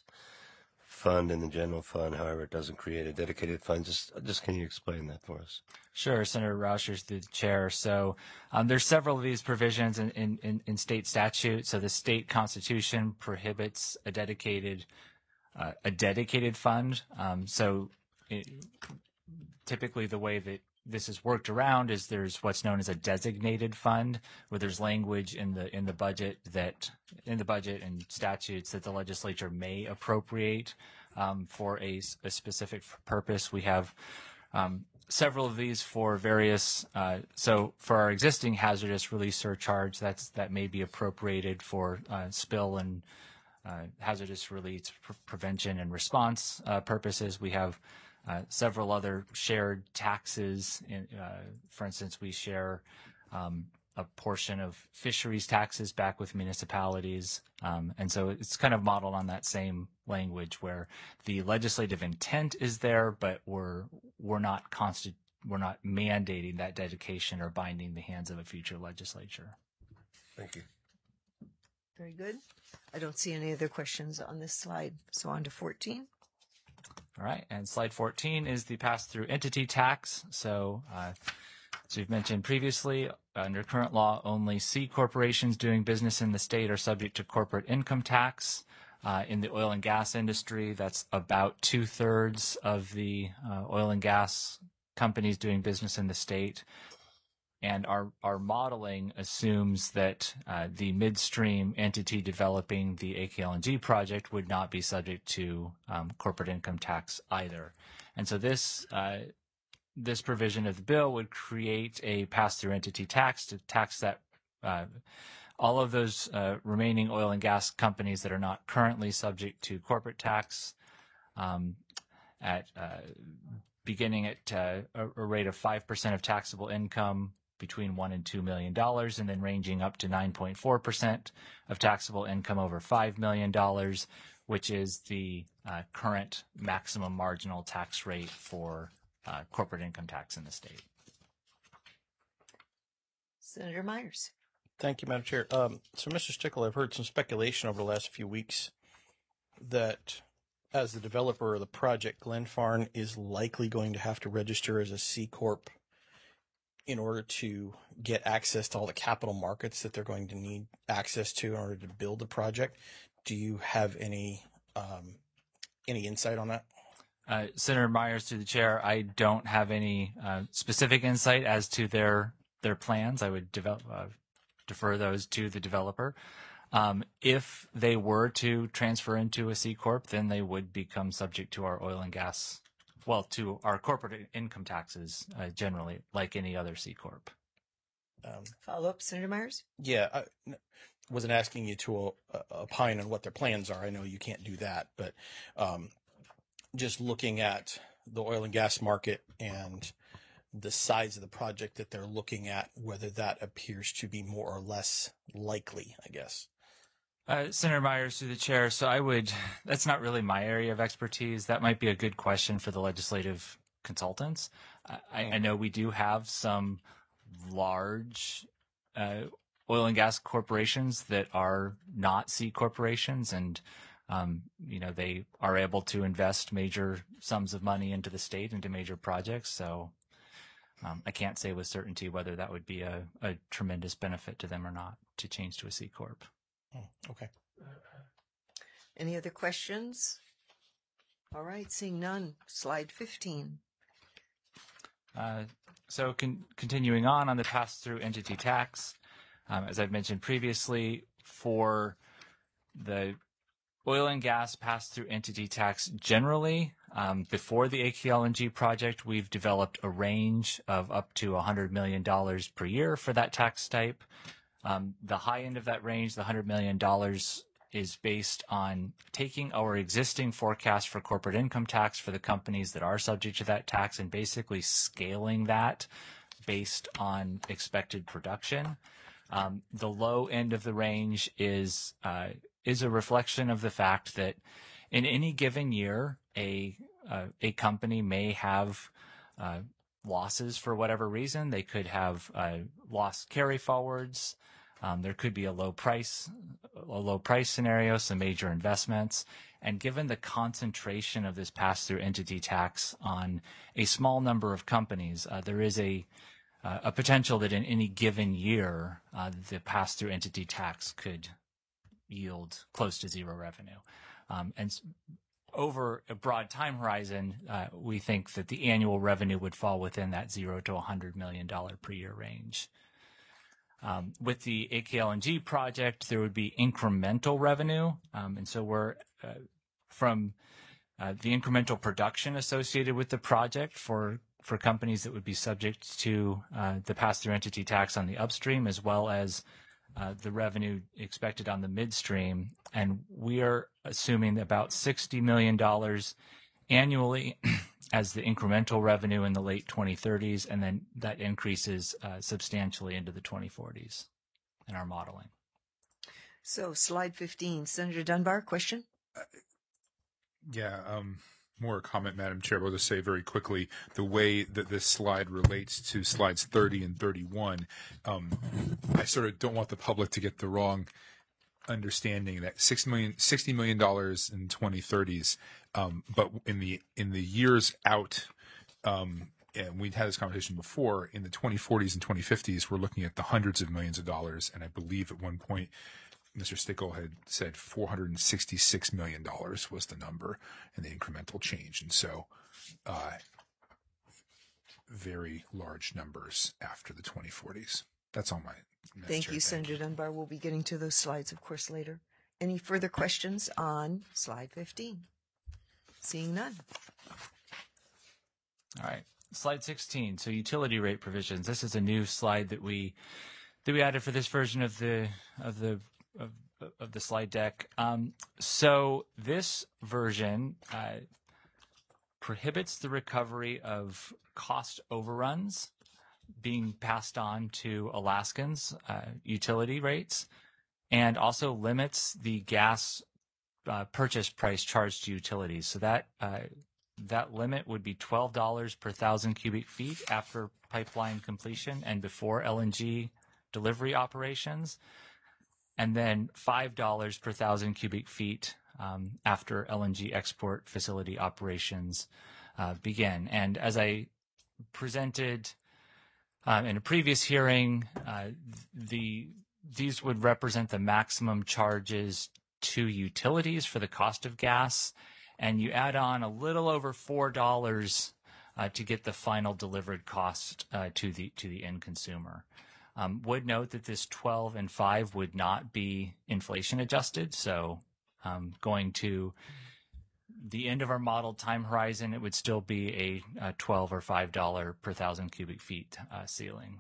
fund in the general fund. However, it doesn't create a dedicated fund. Just, just can you explain that for us? Sure, Senator Rauscher's through the chair. So um, there's several of these provisions in, in, in, in state statute. So the state constitution prohibits a dedicated uh, a dedicated fund. Um, so it, typically the way that this is worked around is there's what's known as a designated fund, where there's language in the in the budget that in the budget and statutes that the legislature may appropriate um, for a, a specific purpose. We have um, several of these for various. Uh, so for our existing hazardous release surcharge, that's that may be appropriated for uh, spill and uh, hazardous release pre- prevention and response uh, purposes. We have Uh, several other shared taxes. In, uh, for instance, we share um, a portion of fisheries taxes back with municipalities. Um, and so it's kind of modeled on that same language where the legislative intent is there, but we're we're not constant, we're not mandating that dedication or binding the hands of a future legislature. Thank you. Very good. I don't see any other questions on this slide. So on to fourteen. All right, and slide fourteen is the pass-through entity tax. So, uh, as we've mentioned previously, under current law, only C corporations doing business in the state are subject to corporate income tax. Uh, in the oil and gas industry, that's about two-thirds of the uh, oil and gas companies doing business in the state. And our, our modeling assumes that uh, the midstream entity developing the A K L N G project would not be subject to um, corporate income tax either. And so this uh, this provision of the bill would create a pass-through entity tax to tax that uh, all of those uh, remaining oil and gas companies that are not currently subject to corporate tax um, at uh, beginning at uh, a, a rate of five percent of taxable income between one and two million dollars, and then ranging up to nine point four percent of taxable income over five million dollars, which is the uh, current maximum marginal tax rate for uh, corporate income tax in the state. Senator Myers. Thank you, Madam Chair. Um, so, Mister Stickle, I've heard some speculation over the last few weeks that as the developer of the project, Glenfarne is likely going to have to register as a C Corp in order to get access to all the capital markets that they're going to need access to in order to build the project. Do you have any um, any insight on that? Uh, Senator Myers, through the chair, I don't have any uh, specific insight as to their their plans. I would develop, uh, defer those to the developer. Um, if they were to transfer into a C Corp, then they would become subject to our oil and gas, well, to our corporate income taxes uh, generally, like any other C Corp. Um, Follow up, Senator Myers. yeah, I n- wasn't asking you to uh, opine on what their plans are. I know you can't do that, but um, just looking at the oil and gas market and the size of the project that they're looking at, whether that appears to be more or less likely, I guess. Uh, Senator Myers, through the chair, so I would, that's not really my area of expertise. That might be a good question for the legislative consultants. I, I know we do have some large uh, oil and gas corporations that are not C corporations, and um, you know, they are able to invest major sums of money into the state, into major projects. So um, I can't say with certainty whether that would be a, a tremendous benefit to them or not to change to a C Corp. Oh, okay. Any other questions? All right, seeing none. Slide fifteen. Uh, so con- continuing on on the pass-through entity tax, um, as I've mentioned previously, for the oil and gas pass-through entity tax generally, um, before the A K L N G project, we've developed a range of up to one hundred million dollars per year for that tax type. Um, the high end of that range, the one hundred million dollars, is based on taking our existing forecast for corporate income tax for the companies that are subject to that tax and basically scaling that based on expected production. Um, the low end of the range is uh, is a reflection of the fact that in any given year, a uh, a company may have uh, losses for whatever reason. They could have uh, loss carry forwards. Um, there could be a low price, a low price scenario, some major investments, and given the concentration of this pass-through entity tax on a small number of companies, uh, there is a uh, a potential that in any given year, uh, the pass-through entity tax could yield close to zero revenue. Um, and over a broad time horizon, uh, we think that the annual revenue would fall within that zero to one hundred million dollars per year range. Um, with the A K L N G project, there would be incremental revenue. Um, and so we're uh, from uh, the incremental production associated with the project for, for companies that would be subject to uh, the pass-through entity tax on the upstream, as well as uh, the revenue expected on the midstream. And we are assuming about sixty million dollars annually as the incremental revenue in the late twenty thirties, and then that increases uh, substantially into the twenty forties in our modeling. So slide fifteen, Senator Dunbar, question? Uh, yeah, um, more a comment, Madam Chair. But I'll just say very quickly, the way that this slide relates to slides thirty and thirty-one, um, I sort of don't want the public to get the wrong understanding that six million, sixty million dollars in twenty thirties, um, but in the in the years out, um, and we'd had this conversation before, in the twenty forties and twenty fifties, we're looking at the hundreds of millions of dollars, and I believe at one point Mister Stickle had said four hundred sixty-six million dollars was the number and the incremental change, and so uh, very large numbers after the twenty forties. That's all my. Madam Thank Chair, you, thank Senator you. Dunbar. We'll be getting to those slides, of course, later. Any further questions on slide fifteen? Seeing none. All right, slide sixteen. So utility rate provisions. This is a new slide that we that we added for this version of the of the of, of the slide deck. Um, so this version uh, prohibits the recovery of cost overruns being passed on to Alaskans' uh, utility rates, and also limits the gas uh, purchase price charged to utilities. So that uh, that limit would be twelve dollars per thousand cubic feet after pipeline completion and before L N G delivery operations, and then five dollars per thousand cubic feet um, after L N G export facility operations uh, begin. And as I presented Um, in a previous hearing, uh, the these would represent the maximum charges to utilities for the cost of gas, and you add on a little over four dollars uh, to get the final delivered cost uh, to the to the end consumer. Um, would note that this twelve and five would not be inflation adjusted, so um, going to the end of our modeled time horizon, it would still be a, a twelve or five dollar per thousand cubic feet uh, ceiling.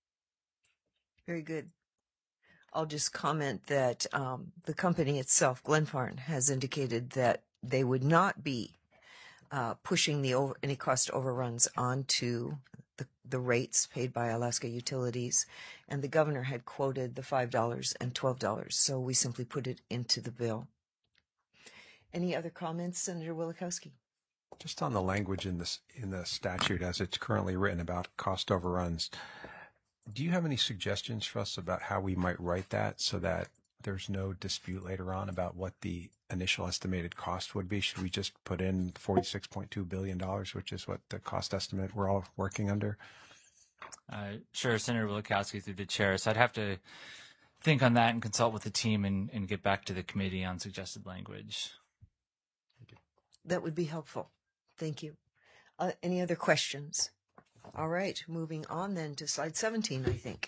Very good. I'll just comment that um, the company itself, Glenfarne, has indicated that they would not be uh, pushing the over, any cost overruns onto the, the rates paid by Alaska Utilities, and the governor had quoted the five dollars and twelve dollars, so we simply put it into the bill. Any other comments, Senator Wielechowski? Just on the language in this in the statute as it's currently written about cost overruns, do you have any suggestions for us about how we might write that so that there's no dispute later on about what the initial estimated cost would be? Should we just put in forty-six point two billion dollars, which is what the cost estimate we're all working under? Uh, sure, Senator Wielechowski through the chair. So I'd have to think on that and consult with the team and, and get back to the committee on suggested language. That would be helpful. Thank you. Uh, any other questions? All right, moving on then to slide seventeen, I think.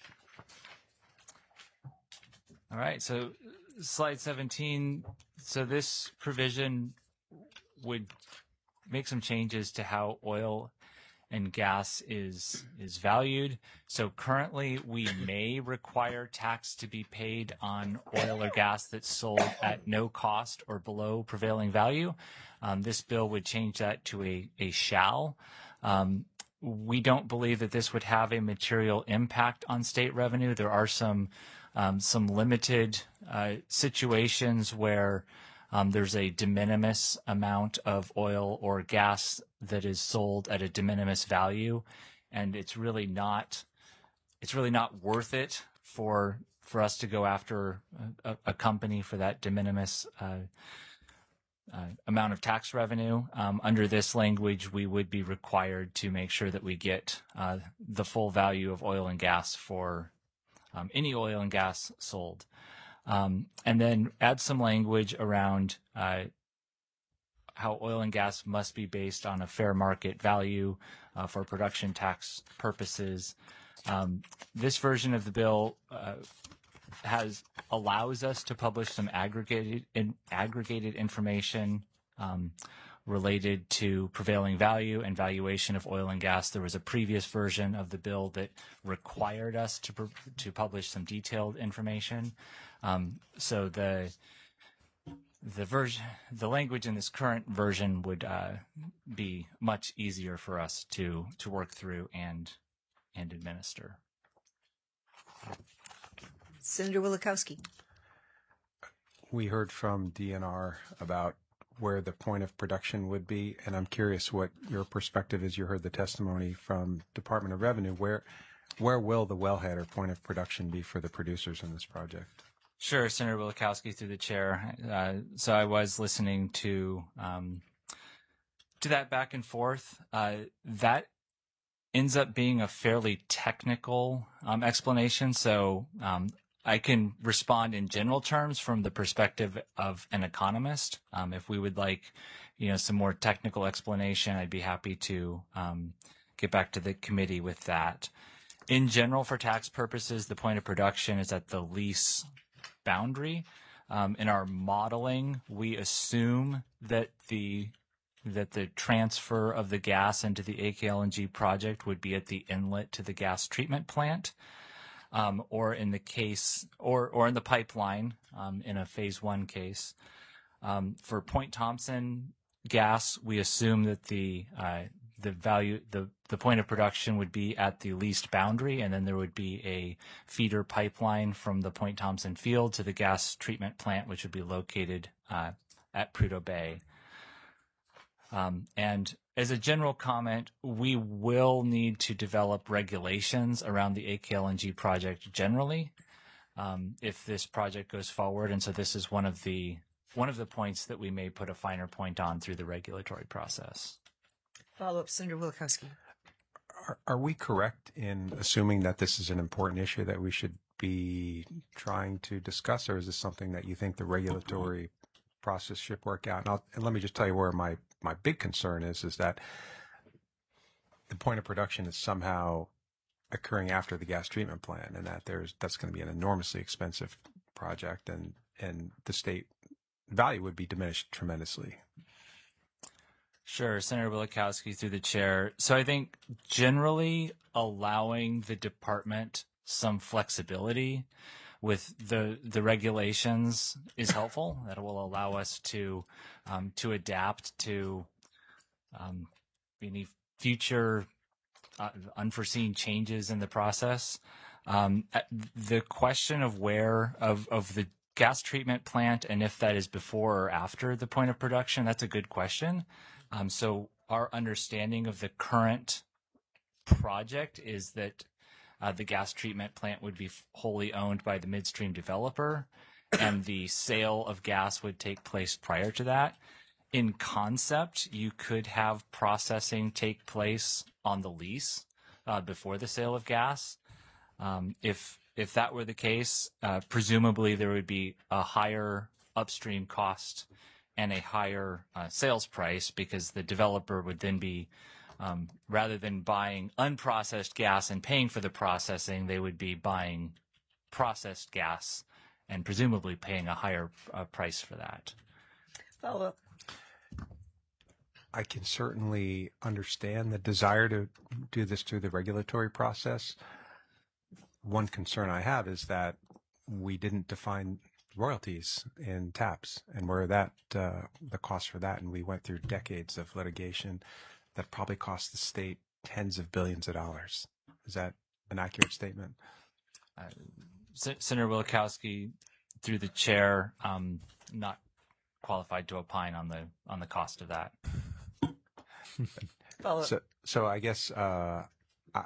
All right, so slide seventeen. So this provision would make some changes to how oil and gas is is valued. So currently, we may require tax to be paid on oil or gas that's sold at no cost or below prevailing value. Um, this bill would change that to a, a shall. Um, we don't believe that this would have a material impact on state revenue. There are some um, some limited uh, situations where Um, there's a de minimis amount of oil or gas that is sold at a de minimis value, and it's really not it's really not worth it for for us to go after a, a company for that de minimis uh, uh, amount of tax revenue. Um, under this language, we would be required to make sure that we get uh, the full value of oil and gas for um, any oil and gas sold. Um, and then add some language around uh, how oil and gas must be based on a fair market value uh, for production tax purposes. Um, this version of the bill uh, has allows us to publish some aggregated in, aggregated information um, related to prevailing value and valuation of oil and gas. There was a previous version of the bill that required us to to publish some detailed information. Um, so the the version, the language in this current version would uh, be much easier for us to to work through and and administer. Senator Wielechowski. We heard from D N R about where the point of production would be, and I'm curious what your perspective is. You heard the testimony from Department of Revenue. Where where will the wellhead or point of production be for the producers in this project? Sure, Senator Wielechowski through the chair. Uh, so I was listening to um, to that back and forth. Uh, that ends up being a fairly technical um, explanation. So um, I can respond in general terms from the perspective of an economist. Um, if we would like, you know, some more technical explanation, I'd be happy to um, get back to the committee with that. In general, for tax purposes, the point of production is at the lease boundary. Um, in our modeling, we assume that the that the transfer of the gas into the A K L N G project would be at the inlet to the gas treatment plant, um, or in the case, or or in the pipeline, um, in a phase one case. Um, for Point Thompson gas, we assume that the uh, the value, the the point of production would be at the leased boundary, and then there would be a feeder pipeline from the Point Thompson field to the gas treatment plant, which would be located uh, at Prudhoe Bay. Um, and as a general comment, we will need to develop regulations around the A K L N G project generally, um, if this project goes forward. And so this is one of the one of the points that we may put a finer point on through the regulatory process. Follow up, Senator Wielechowski. Are, are we correct in assuming that this is an important issue that we should be trying to discuss, or is this something that you think the regulatory process should work out? And, I'll, and let me just tell you where my, my big concern is, is that the point of production is somehow occurring after the gas treatment plant, and that there's that's going to be an enormously expensive project, and, and the state value would be diminished tremendously. Sure, Senator Wielechowski through the chair. So I think generally allowing the department some flexibility with the the regulations is helpful. That will allow us to um, to adapt to um, any future uh, unforeseen changes in the process. Um, the question of where of of the gas treatment plant and if that is before or after the point of production, that's a good question. Um, so our understanding of the current project is that uh, the gas treatment plant would be wholly owned by the midstream developer, and the sale of gas would take place prior to that. In concept, you could have processing take place on the lease uh, before the sale of gas. Um, if if that were the case, uh, presumably there would be a higher upstream cost and a higher uh, sales price, because the developer would then be, um, rather than buying unprocessed gas and paying for the processing, they would be buying processed gas and presumably paying a higher uh, price for that. Follow up. I can certainly understand the desire to do this through the regulatory process. One concern I have is that we didn't define royalties in TAPS and where that uh, the cost for that, and we went through decades of litigation that probably cost the state tens of billions of dollars. Is that an accurate statement? Uh, S- Senator Wielechowski, through the chair, um, not qualified to opine on the on the cost of that. Follow up. So, so I guess uh, I,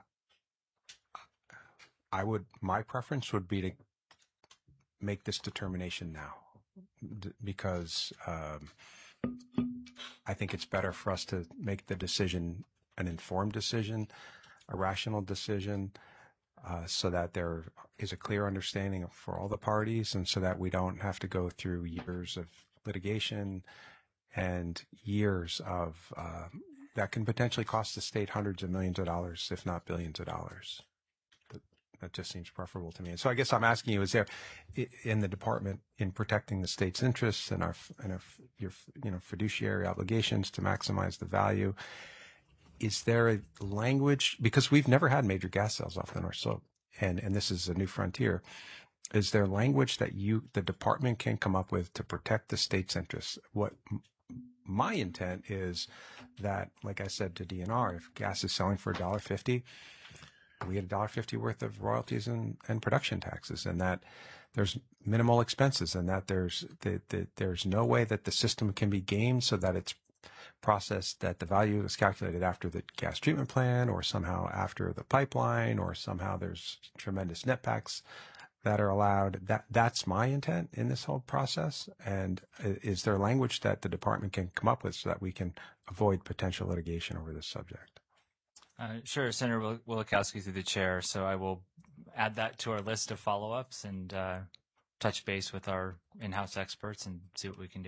I would. My preference would be to make this determination now, d- because um, I think it's better for us to make the decision an informed decision, a rational decision, uh, so that there is a clear understanding for all the parties, and so that we don't have to go through years of litigation and years of uh, that can potentially cost the state hundreds of millions of dollars, if not billions of dollars. That, that just seems preferable to me. And so I guess I'm asking you: is there, in the department, in protecting the state's interests and our and our your you know fiduciary obligations to maximize the value, is there a language, because we've never had major gas sales off the North Slope, and and this is a new frontier? Is there language that you, the department, can come up with to protect the state's interests? What my intent is that, like I said to D N R, if gas is selling for one dollar fifty, we get one dollar fifty worth of royalties and, and production taxes, and that there's minimal expenses, and that there's that, that there's no way that the system can be gamed so that it's processed, that the value is calculated after the gas treatment plant or somehow after the pipeline, or somehow there's tremendous netbacks that are allowed. That that's my intent in this whole process. And is there language that the department can come up with so that we can avoid potential litigation over this subject? Uh, sure, Senator Wil- Wielechowski through the chair. So I will add that to our list of follow-ups and uh, touch base with our in-house experts and see what we can do.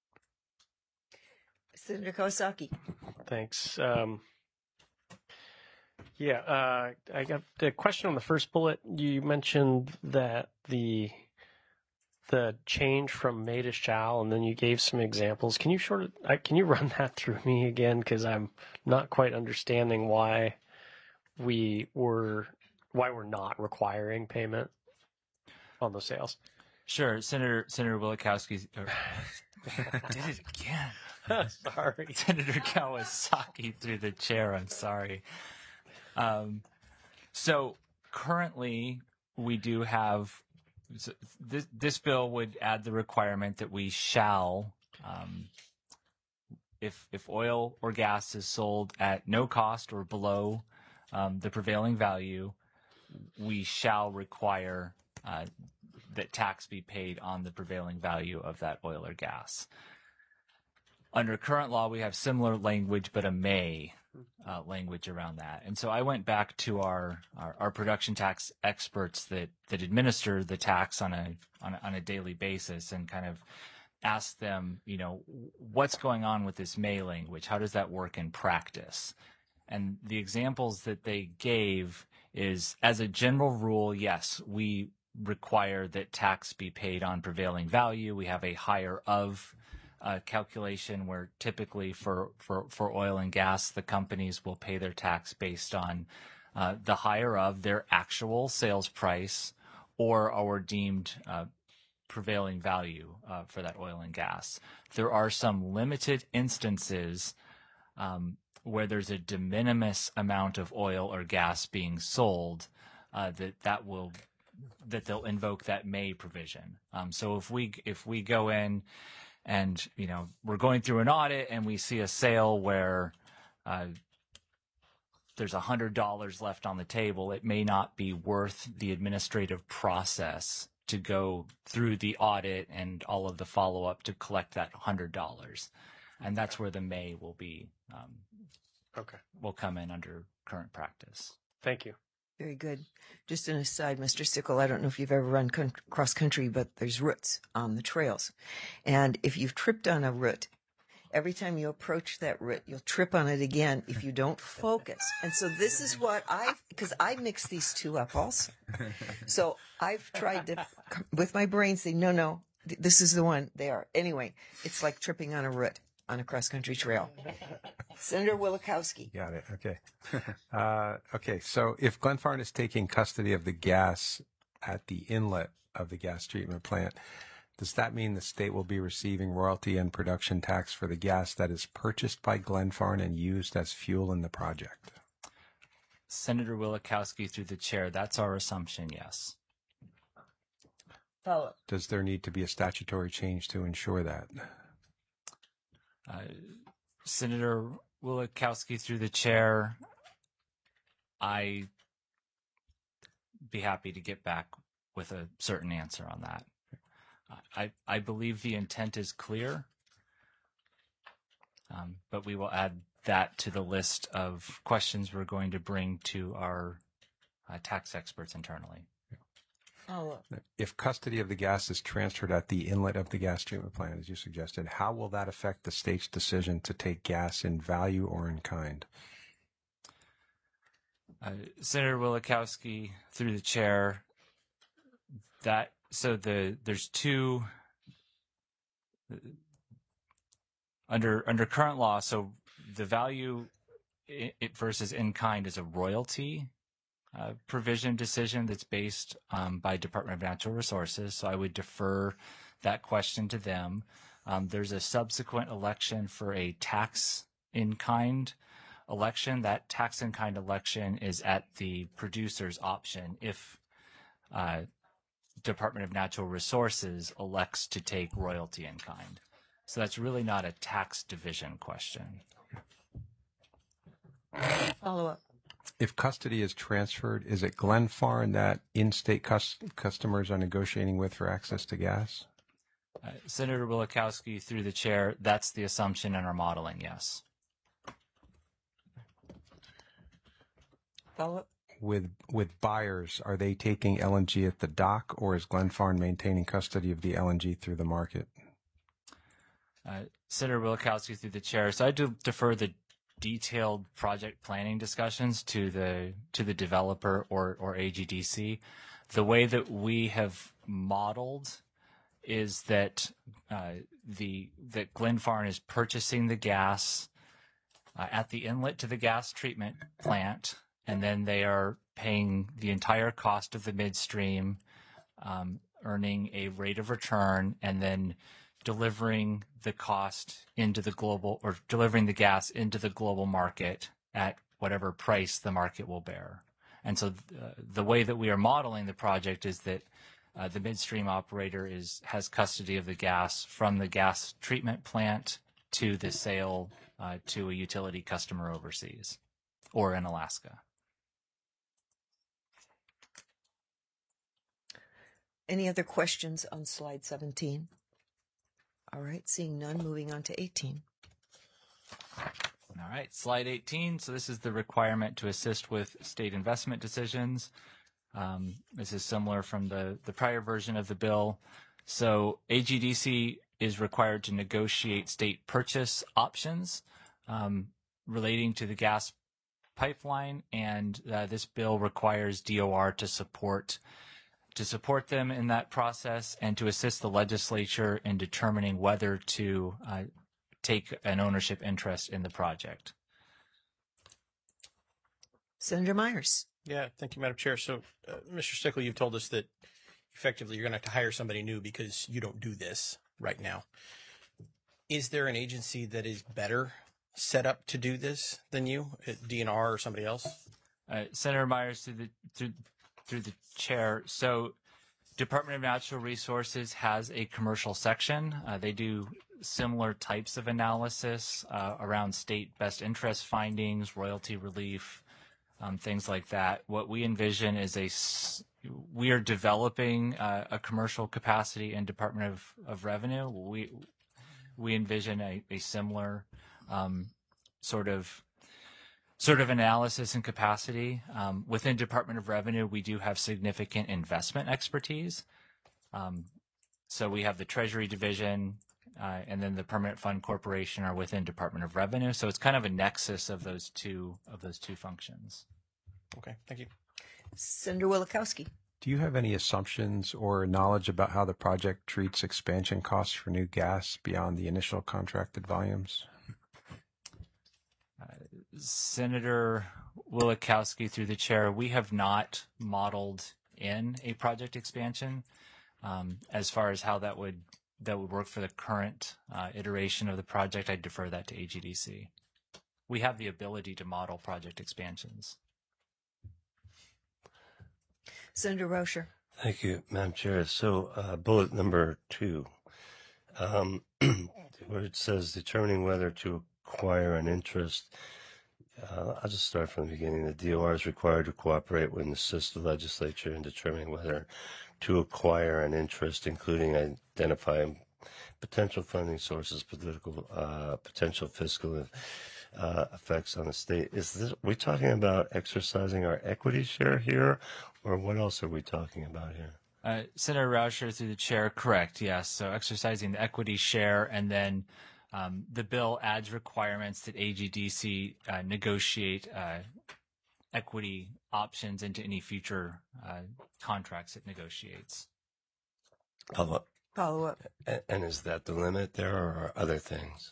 Senator Kawasaki. Thanks. Um, yeah, uh, I got a question on the first bullet. You mentioned that the the change from may to shall, and then you gave some examples. Can you sort of uh, can you run that through me again? Because I'm not quite understanding why we were why we're not requiring payment on those sales. Sure, Senator Senator Wielechowski. Or, did it again. Sorry, Senator Kawasaki through the chair. I'm sorry. Um, so currently, we do have so this. This bill would add the requirement that we shall, um, if if oil or gas is sold at no cost or below um, the prevailing value, we shall require uh, that tax be paid on the prevailing value of that oil or gas. Under current law, we have similar language, but a may uh, language around that. And so I went back to our, our, our production tax experts that, that administer the tax on a, on a on a daily basis and kind of asked them, you know, what's going on with this may language? How does that work in practice? And the examples that they gave is, as a general rule, yes, we require that tax be paid on prevailing value. We have a higher of Uh, calculation where typically for, for, for oil and gas, the companies will pay their tax based on uh, the higher of their actual sales price or our deemed uh, prevailing value uh, for that oil and gas. There are some limited instances um, where there's a de minimis amount of oil or gas being sold uh, that that will that they'll invoke that may provision. Um, so if we if we go in and, you know, we're going through an audit and we see a sale where uh, there's one hundred dollars left on the table, it may not be worth the administrative process to go through the audit and all of the follow-up to collect that one hundred dollars. And that's where the may will be, um, okay, will come in under current practice. Thank you. Very good. Just an aside, Mister Stickle, I don't know if you've ever run con- cross country, but there's roots on the trails. And if you've tripped on a root, every time you approach that root, you'll trip on it again if you don't focus. And so this is what I, because I mix these two up also. So I've tried to, with my brain, say, no, no, th- this is the one. They are. Anyway, it's like tripping on a root on a cross-country trail. Senator Wielechowski. Got it. Okay. Uh, okay. So if Glenfarne is taking custody of the gas at the inlet of the gas treatment plant, does that mean the state will be receiving royalty and production tax for the gas that is purchased by Glenfarne and used as fuel in the project? Senator Wielechowski, through the chair, that's our assumption, yes. Follow. Does there need to be a statutory change to ensure that? Uh, Senator Wielechowski, through the chair, I'd be happy to get back with a certain answer on that. I, I believe the intent is clear, um, but we will add that to the list of questions we're going to bring to our uh, tax experts internally. Follow. If custody of the gas is transferred at the inlet of the gas treatment plant, as you suggested, how will that affect the state's decision to take gas in value or in kind? Uh, Senator Wielechowski, through the chair, that so the there's two under under current law. So the value it versus in kind is a royalty uh, provision decision that's based um, by Department of Natural Resources. So I would defer that question to them. Um, there's a subsequent election for a tax in kind election. That tax in kind election is at the producer's option if uh, Department of Natural Resources elects to take royalty in kind. So that's really not a tax division question. Follow up. If custody is transferred, is it Glenfarne that in-state cus- customers are negotiating with for access to gas? Uh, Senator Wielechowski, through the chair, that's the assumption in our modeling, yes. Follow up. With with buyers, are they taking L N G at the dock, or is Glenfarne maintaining custody of the L N G through the market? Uh, Senator Wielechowski, through the chair, so I do defer the detailed project planning discussions to the to the developer or or A G D C. The way that we have modeled is that uh, the that Glenfarne is purchasing the gas uh, at the inlet to the gas treatment plant, and then they are paying the entire cost of the midstream, um, earning a rate of return, and then delivering the cost into the global or delivering the gas into the global market at whatever price the market will bear. And so uh, the way that we are modeling the project is that uh, the midstream operator is has custody of the gas from the gas treatment plant to the sale uh, to a utility customer overseas or in Alaska. Any other questions on slide seventeen? All right, seeing none, moving on to eighteen. All right, slide eighteen. So this is the requirement to assist with state investment decisions. Um, this is similar from the, the prior version of the bill. So A G D C is required to negotiate state purchase options um, relating to the gas pipeline, and uh, this bill requires D O R to support to support them in that process and to assist the legislature in determining whether to uh, take an ownership interest in the project. Senator Myers. Yeah, thank you, Madam Chair. So, uh, Mister Stickle, you've told us that effectively you're going to have to hire somebody new because you don't do this right now. Is there an agency that is better set up to do this than you, at D N R or somebody else? Uh, Senator Myers, through the through, through the chair. So, Department of Natural Resources has a commercial section. Uh, they do similar types of analysis uh, around state best interest findings, royalty relief, um, things like that. What we envision is a we are developing uh, a commercial capacity in Department of, of Revenue. We we envision a, a similar um, sort of sort of analysis and capacity. Um, within Department of Revenue, we do have significant investment expertise. Um, so we have the Treasury Division, uh, and then the Permanent Fund Corporation are within Department of Revenue. So it's kind of a nexus of those two of those two functions. Okay, thank you. Senator Wielechowski. Do you have any assumptions or knowledge about how the project treats expansion costs for new gas beyond the initial contracted volumes? Uh, Senator Wielechowski, through the chair, we have not modeled in a project expansion um, as far as how that would that would work for the current uh, iteration of the project. I defer that to A G D C. We have the ability to model project expansions. Senator Rauscher. Thank you, Madam Chair. So, uh, bullet number two, um, where it says determining whether to acquire an interest. Uh, I'll just start from the beginning. The D O R is required to cooperate with and assist the legislature in determining whether to acquire an interest, including identifying potential funding sources, political, uh, potential fiscal uh, effects on the state. Is this, are we talking about exercising our equity share here, or what else are we talking about here? Uh, Senator Rauscher, through the chair, correct, yes. So exercising the equity share, and then um, the bill adds requirements that A G D C uh, negotiate uh, equity options into any future uh, contracts it negotiates. Follow up. Follow up. And, and is that the limit there, or are other things?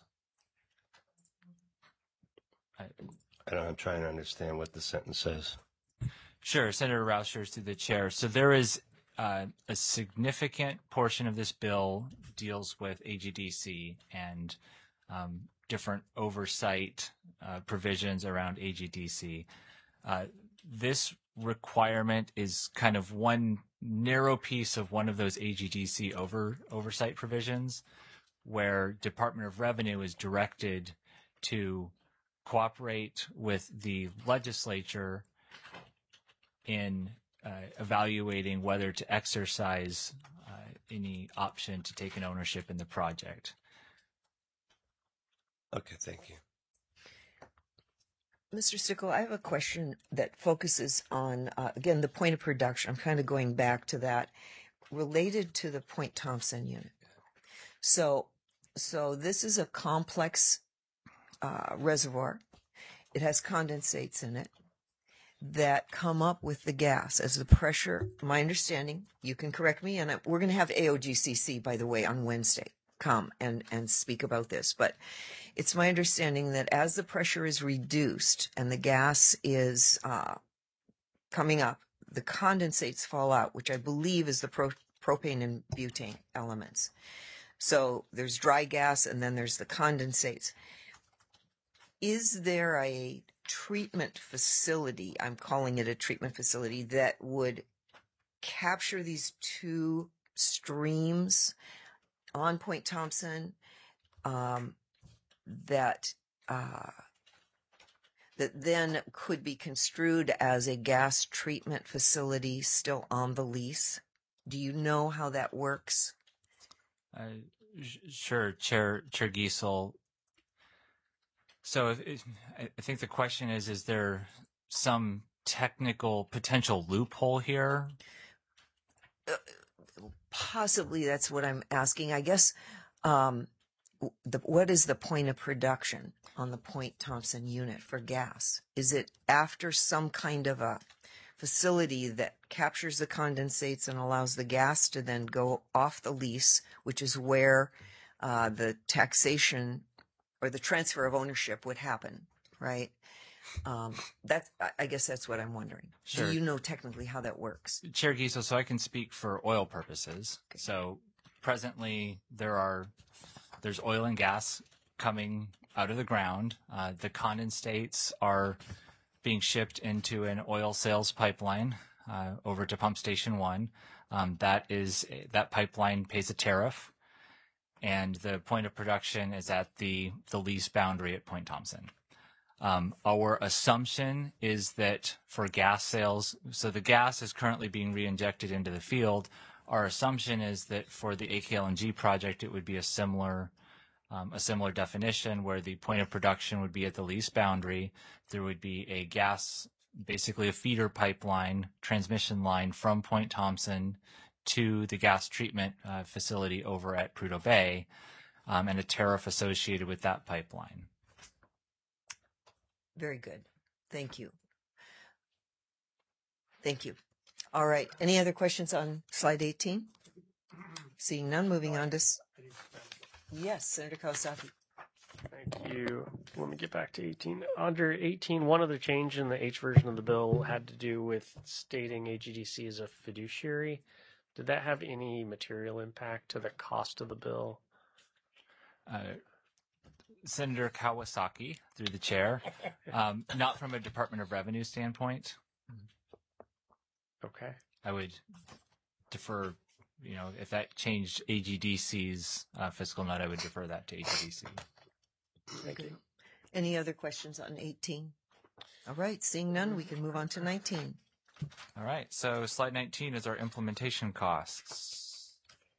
I, I don't, I'm trying to understand what the sentence says. Sure, Senator Rauscher, through the chair. So there is uh, a significant portion of this bill deals with A G D C and um, different oversight uh, provisions around A G D C. Uh, this requirement is kind of one narrow piece of one of those A G D C over oversight provisions, where Department of Revenue is directed to cooperate with the legislature in uh, evaluating whether to exercise uh, any option to take an ownership in the project. Okay, thank you. Mister Stickle, I have a question that focuses on, uh, again, the point of production. I'm kind of going back to that, related to the Point Thompson unit. So, so this is a complex uh, reservoir. It has condensates in it that come up with the gas as the pressure. My understanding, you can correct me, and we're going to have A O G C C, by the way, on Wednesday come and, and speak about this. But it's my understanding that as the pressure is reduced and the gas is uh, coming up, the condensates fall out, which I believe is the pro- propane and butane elements. So there's dry gas and then there's the condensates. Is there a treatment facility, I'm calling it a treatment facility, that would capture these two streams on Point Thompson, um, that uh, that then could be construed as a gas treatment facility still on the lease? Do you know how that works? Uh, sh- sure, Chair Chair Giesel. So if, if, I think the question is, is there some technical potential loophole here? Uh, possibly that's what I'm asking. I guess um, the, what is the point of production on the Point Thompson unit for gas? Is it after some kind of a facility that captures the condensates and allows the gas to then go off the lease, which is where uh, the taxation or the transfer of ownership would happen, right? Um, that's, I guess that's what I'm wondering. Sure. Do you know technically how that works? Chair Giesel, so I can speak for oil purposes. Okay. So presently there are, there's oil and gas coming out of the ground. Uh, the condensates are being shipped into an oil sales pipeline uh, over to Pump Station One. Um, that is, that pipeline pays a tariff, and the point of production is at the, the lease boundary at Point Thompson. Um, our assumption is that for gas sales, so the gas is currently being reinjected into the field. Our assumption is that for the A K L N G project, it would be a similar um, a similar definition where the point of production would be at the lease boundary. There would be a gas, basically a feeder pipeline, transmission line from Point Thompson to the gas treatment uh, facility over at Prudhoe Bay, um, and a tariff associated with that pipeline. Very good. Thank you. Thank you. All right. Any other questions on slide eighteen? Seeing none, moving on to... s- Yes, Senator Kawasaki. Thank you. Let me get back to eighteen. Under eighteen, one other change in the H version of the bill had to do with stating A G D C as a fiduciary. Did that have any material impact to the cost of the bill? Uh, Senator Kawasaki, through the chair, um, not from a Department of Revenue standpoint. Okay. I would defer, you know, if that changed A G D C's uh, fiscal note, I would defer that to A G D C. Thank you. Any other questions on eighteen? All right. Seeing none, we can move on to nineteen. All right. So slide nineteen is our implementation costs.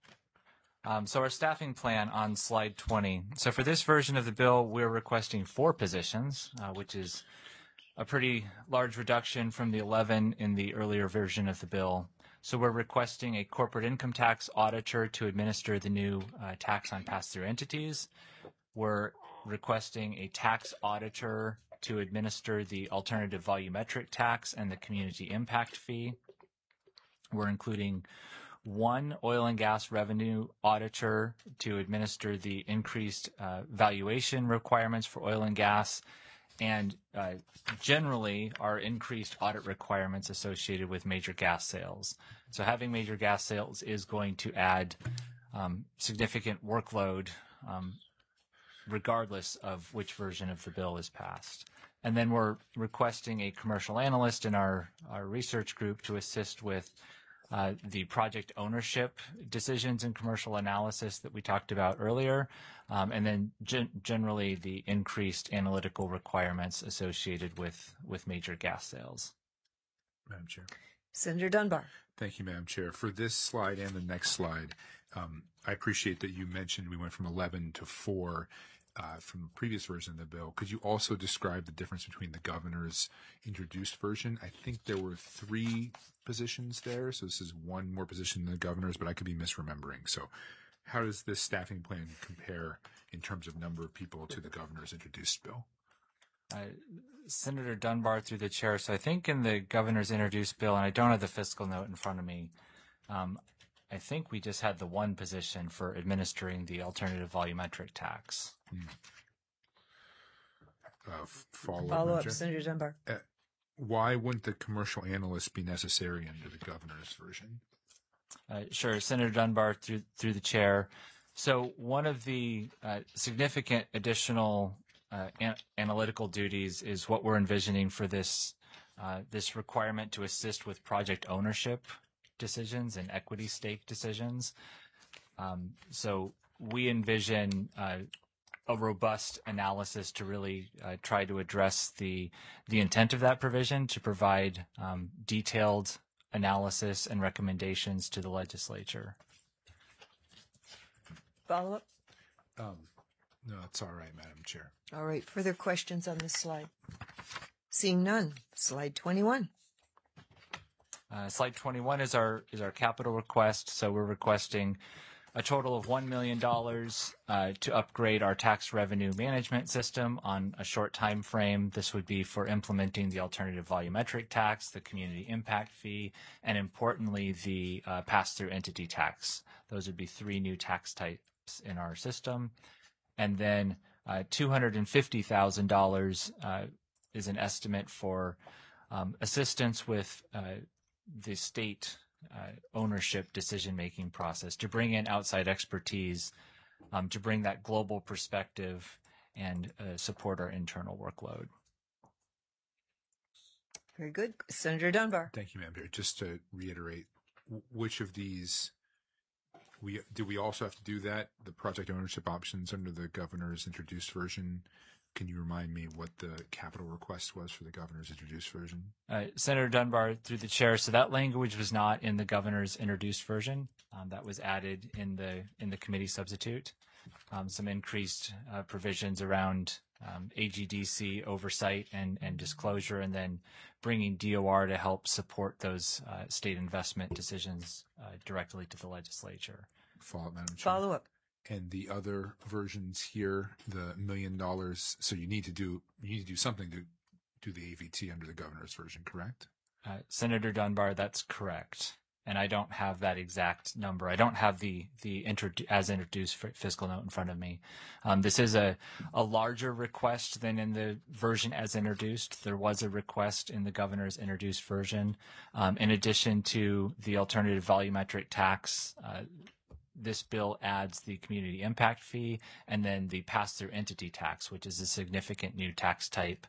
Um, so our staffing plan on slide twenty. So for this version of the bill, we're requesting four positions, uh, which is a pretty large reduction from the eleven in the earlier version of the bill. So we're requesting a corporate income tax auditor to administer the new uh, tax on pass-through entities. We're requesting a tax auditor to administer the alternative volumetric tax and the community impact fee. We're including one oil and gas revenue auditor to administer the increased uh, valuation requirements for oil and gas, and uh, generally our increased audit requirements associated with major gas sales. So having major gas sales is going to add um, significant workload um, regardless of which version of the bill is passed. And then we're requesting a commercial analyst in our, our research group to assist with uh, the project ownership decisions and commercial analysis that we talked about earlier, um, and then gen- generally the increased analytical requirements associated with, with major gas sales. Madam Chair. Senator Dunbar. Thank you, Madam Chair. For this slide and the next slide, um, I appreciate that you mentioned we went from eleven to four uh, from the previous version of the bill. Could you also describe the difference between the governor's introduced version? I think there were three positions there, so this is one more position than the governor's, but I could be misremembering. So how does this staffing plan compare in terms of number of people to the governor's introduced bill? Uh, Senator Dunbar, through the chair. So I think in the governor's introduced bill, and I don't have the fiscal note in front of me, um, I think we just had the one position for administering the alternative volumetric tax. Hmm. Uh, follow, Follow up, up, Senator Dunbar. Uh, why wouldn't the commercial analyst be necessary under the governor's version? Uh, sure, Senator Dunbar, through through the chair. So one of the uh, significant additional uh, an- analytical duties is what we're envisioning for this uh, this requirement to assist with project ownership decisions and equity stake decisions. Um, so we envision uh, a robust analysis to really uh, try to address the the intent of that provision, to provide um, detailed analysis and recommendations to the legislature. Follow up. Um, no, it's all right, Madam Chair. All right. Further questions on this slide? Seeing none. Slide twenty-one. Uh, slide twenty-one is our is our capital request. So we're requesting a total of one million dollars uh, to upgrade our tax revenue management system on a short time frame. This would be for implementing the alternative volumetric tax, the community impact fee, and importantly, the uh, pass-through entity tax. Those would be three new tax types in our system. And then uh, two hundred fifty thousand dollars uh, is an estimate for um, assistance with uh, the state uh, ownership decision-making process, to bring in outside expertise, um, to bring that global perspective and uh, support our internal workload. Very good. Senator Dunbar. Thank you, Madam Chair. Just to reiterate, w- which of these we do we also have to do that? The project ownership options under the governor's introduced version, can you remind me what the capital request was for the governor's introduced version? Uh, Senator Dunbar, through the chair, so that language was not in the governor's introduced version. Um, that was added in the in the committee substitute. Um, some increased uh, provisions around um, A G D C oversight and, and disclosure, and then bringing D O R to help support those uh, state investment decisions uh, directly to the legislature. Follow up, Madam Chair. Follow up. And the other versions here, the million dollars. So you need to do you need to do something to do the A V T under the governor's version, correct? Uh, Senator Dunbar, that's correct. And I don't have that exact number. I don't have the the intro, as introduced fiscal note in front of me. Um, this is a a larger request than in the version as introduced. There was a request in the governor's introduced version, um, in addition to the alternative volumetric tax. Uh, This bill adds the community impact fee and then the pass-through entity tax, which is a significant new tax type.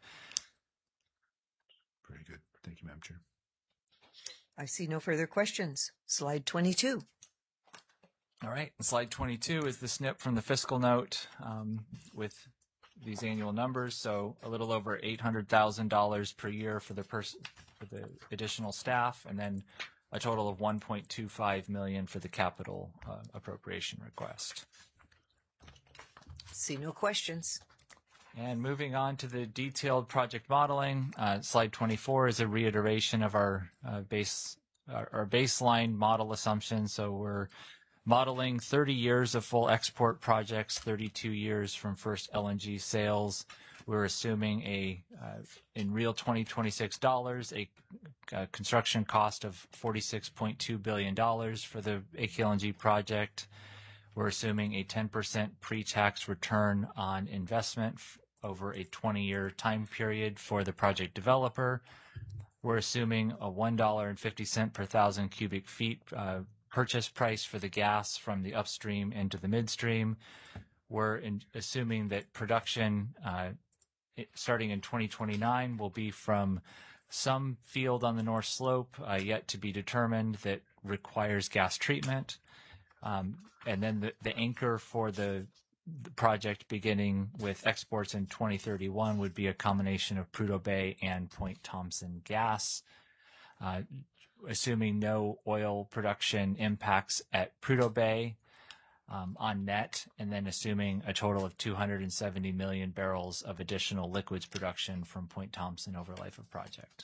Very good. Thank you, Madam Chair. I see no further questions. Slide twenty-two. All right. Slide twenty-two is the S N P from the fiscal note um, with these annual numbers. So a little over eight hundred thousand dollars per year for the pers- for the additional staff, and then a total of one point two five million dollars for the capital uh, appropriation request. See no questions. And moving on to the detailed project modeling, uh, slide twenty-four is a reiteration of our uh, base our, our baseline model assumption. So we're modeling thirty years of full export projects, thirty-two years from first L N G sales. We're assuming a, uh, in real twenty twenty-six dollars, a, a construction cost of forty-six point two billion dollars for the A K L N G project. We're assuming a ten percent pre-tax return on investment f- over a twenty-year time period for the project developer. We're assuming a one dollar and fifty cents per thousand cubic feet uh, purchase price for the gas from the upstream into the midstream. We're in, assuming that production uh, it, starting in twenty twenty-nine will be from some field on the North Slope uh, yet to be determined that requires gas treatment. Um, and then the, the anchor for the, the project beginning with exports in twenty thirty-one would be a combination of Prudhoe Bay and Point Thompson gas. Uh, assuming no oil production impacts at Prudhoe Bay um, on net, and then assuming a total of two hundred seventy million barrels of additional liquids production from Point Thompson over life of project.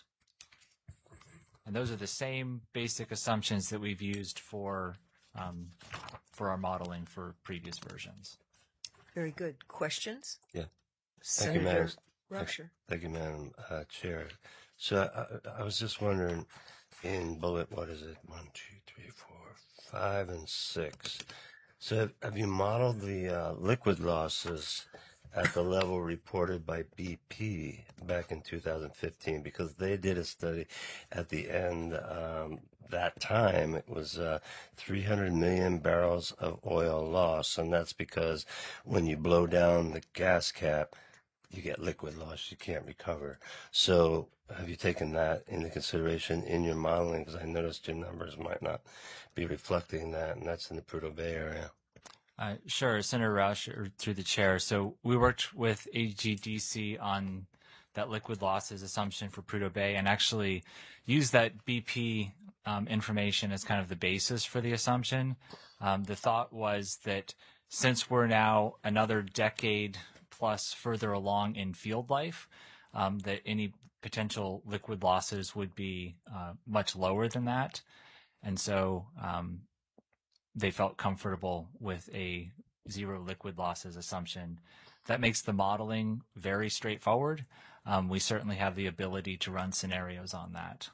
And those are the same basic assumptions that we've used for um, for our modeling for previous versions. Very good. Questions? Yeah. Senator Thank you, Madam. Rauscher. Thank you, Madam uh, Chair. So I, I was just wondering, in bullet, what is it? One, two, three, four, five, and six. So have, have you modeled the uh, liquid losses at the level reported by B P back in two thousand fifteen? Because they did a study at the end. Um, that time it was uh, three hundred million barrels of oil loss, and that's because when you blow down the gas cap, you get liquid loss you can't recover. So have you taken that into consideration in your modeling? Because I noticed your numbers might not be reflecting that, and that's in the Prudhoe Bay area. Uh, sure, Senator Roush, or through the chair. So we worked with A G D C on that liquid losses assumption for Prudhoe Bay, and actually used that B P um, information as kind of the basis for the assumption. Um, the thought was that since we're now another decade plus further along in field life, um, that any potential liquid losses would be uh, much lower than that. And so um, they felt comfortable with a zero liquid losses assumption. That makes the modeling very straightforward. Um, we certainly have the ability to run scenarios on that.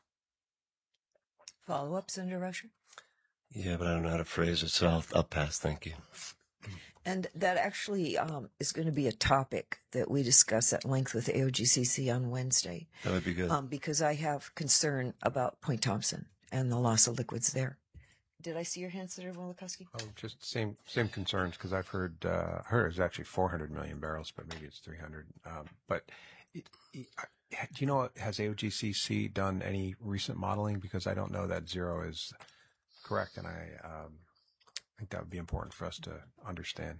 Follow up, Senator Rauscher? Yeah, but I don't know how to phrase it, so I'll, I'll pass. Thank you. And that actually um, is going to be a topic that we discuss at length with A O G C C on Wednesday. That would be good. Um, because I have concern about Point Thompson and the loss of liquids there. Did I see your hand, Senator Wolitkowski? Oh, just same same concerns, because I've heard uh, heard it's actually four hundred million barrels, but maybe it's three hundred. Um, but it, it, do you know, has A O G C C done any recent modeling? Because I don't know that zero is correct, and I um, think that would be important for us to understand.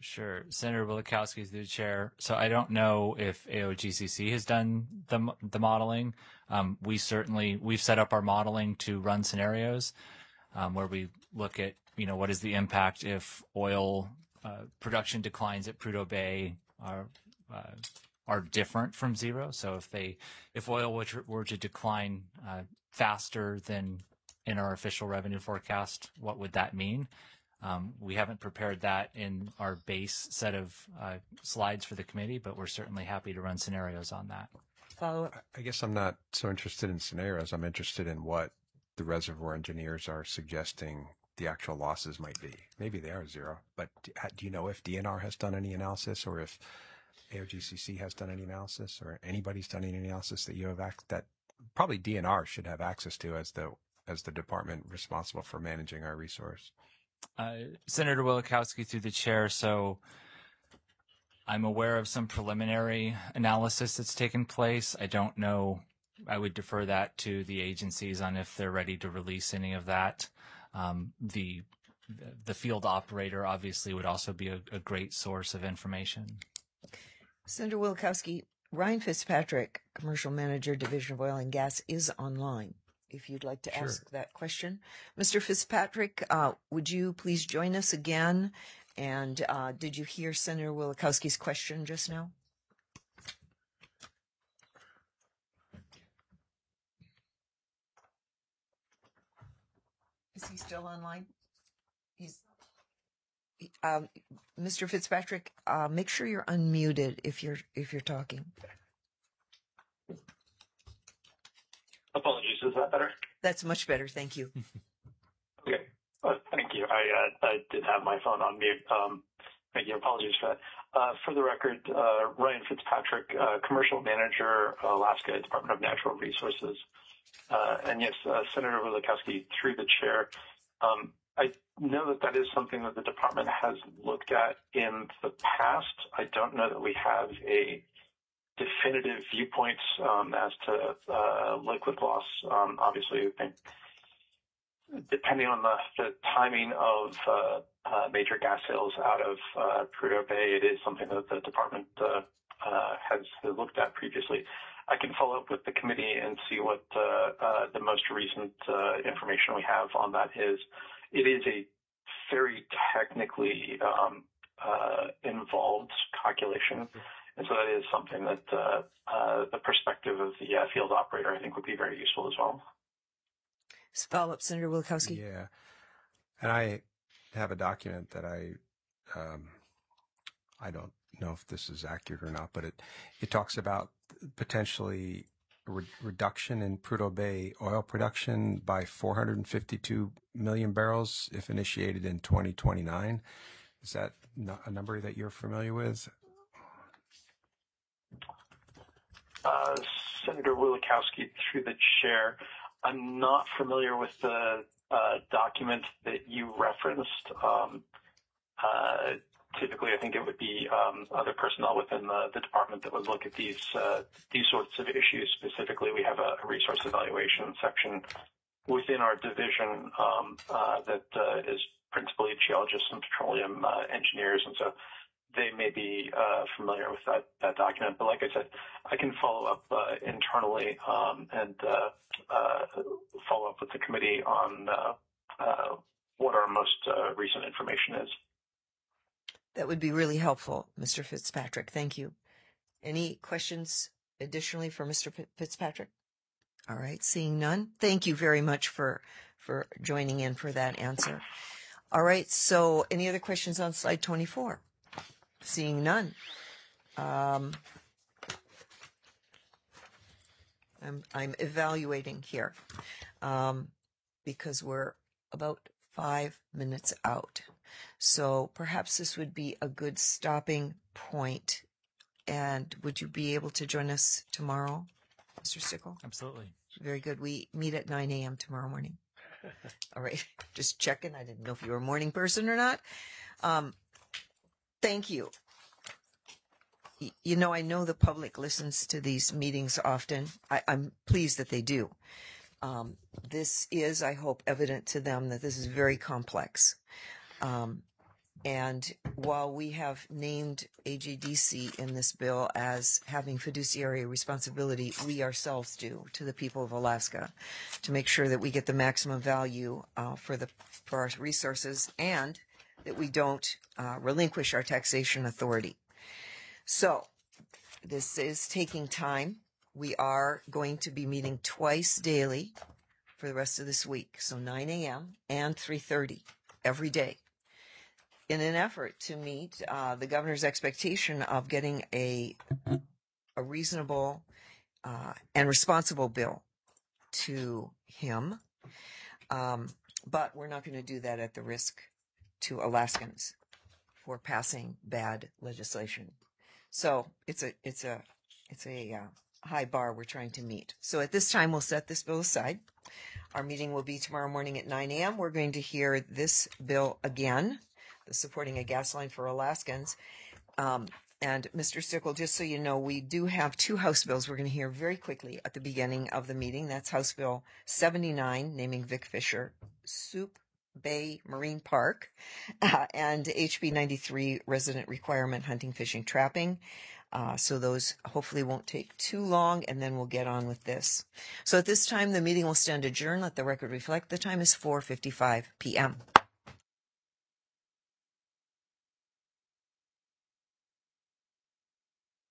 Sure. Senator Wielechowski is the chair. So I don't know if A O G C C has done the, the modeling. Um, we certainly, we've set up our modeling to run scenarios um, where we look at, you know, what is the impact if oil uh, production declines at Prudhoe Bay are, uh, are different from zero. So if they, if oil were to, were to decline uh, faster than in our official revenue forecast, what would that mean? Um, we haven't prepared that in our base set of uh, slides for the committee, but we're certainly happy to run scenarios on that. Follow up. I guess I'm not so interested in scenarios. I'm interested in what the reservoir engineers are suggesting the actual losses might be. Maybe they are zero, but do you know if D N R has done any analysis, or if A O G C C has done any analysis, or anybody's done any analysis that you have ac- that probably D N R should have access to as the as the department responsible for managing our resource? Uh, Senator Wielechowski through the chair. So I'm aware of some preliminary analysis that's taken place. I don't know. I would defer that to the agencies on if they're ready to release any of that. Um, the the field operator obviously would also be a, a great source of information. Senator Wielechowski, Ryan Fitzpatrick, Commercial Manager, Division of Oil and Gas, is online. If you'd like to Sure. ask that question. Mister Fitzpatrick, uh, would you please join us again? And uh, did you hear Senator Wielechowski's question just now? Is he still online? He's um, Mister Fitzpatrick, uh, make sure you're unmuted if you're if you're talking. Apologies, is that better? That's much better, thank you. Okay. Uh, thank you. I, uh, I did have my phone on mute. Um, thank you. Apologies for that. Uh, for the record, uh, Ryan Fitzpatrick, uh, Commercial Manager, Alaska Department of Natural Resources. Uh, and yes, uh, Senator Wielechowski, through the chair, um, I know that that is something that the department has looked at in the past. I don't know that we have a definitive viewpoints um, as to uh, liquid loss. Um, obviously, I think depending on the, the timing of uh, uh, major gas sales out of uh, Prudhoe Bay, it is something that the department uh, uh, has looked at previously. I can follow up with the committee and see what uh, uh, the most recent uh, information we have on that is. It is a very technically um, uh, involved calculation. And so that is something that uh, uh, the perspective of the uh, field operator, I think, would be very useful as well. Follow up, Senator Wielechowski. Yeah. And I have a document that I, um, I don't know if this is accurate or not, but it, it talks about potentially re- reduction in Prudhoe Bay oil production by four hundred fifty-two million barrels if initiated in twenty twenty-nine. Is that not a number that you're familiar with? Uh, Senator Wielechowski, through the chair, I'm not familiar with the uh, document that you referenced. Um, uh, typically, I think it would be um, other personnel within the, the department that would look at these uh, these sorts of issues. Specifically, we have a, a resource evaluation section within our division um, uh, that uh, is principally geologists and petroleum uh, engineers, and so they may be uh, familiar with that, that document. But like I said, I can follow up uh, internally um, and uh, uh, follow up with the committee on uh, uh, what our most uh, recent information is. That would be really helpful, Mister Fitzpatrick. Thank you. Any questions additionally for Mister Fitzpatrick? All right, seeing none. Thank you very much for for joining in for that answer. All right, so any other questions on slide twenty-four? Seeing none. Um, I'm I'm evaluating here um, because we're about five minutes out. So perhaps this would be a good stopping point. And would you be able to join us tomorrow, Mister Stickle? Absolutely. Very good. We meet at nine a.m. tomorrow morning. All right. Just checking. I didn't know if you were a morning person or not. Um, thank you. Y- You know, I know the public listens to these meetings often. I, I'm pleased that they do. Um, this is, I hope, evident to them that this is very complex. Um, And while we have named A G D C in this bill as having fiduciary responsibility, we ourselves do to the people of Alaska to make sure that we get the maximum value uh, for the for our resources and that we don't uh, relinquish our taxation authority. So this is taking time. We are going to be meeting twice daily for the rest of this week, so nine a.m. and three thirty every day, in an effort to meet uh, the governor's expectation of getting a a reasonable uh, and responsible bill to him. Um, but we're not going to do that at the risk to Alaskans for passing bad legislation. So it's a it's a it's a uh, high bar we're trying to meet. So at this time, we'll set this bill aside. Our meeting will be tomorrow morning at nine a.m. We're going to hear this bill again, the Supporting a Gas Line for Alaskans. Um, and Mister Stickle, just so you know, we do have two House bills we're going to hear very quickly at the beginning of the meeting. That's House Bill seventy-nine, naming Vic Fisher Soup Bay Marine Park, uh, and H B ninety-three, resident requirement hunting, fishing, trapping. Uh, so those hopefully won't take too long, and then we'll get on with this. So at this time, the meeting will stand adjourned. Let the record reflect the time is four fifty-five p.m.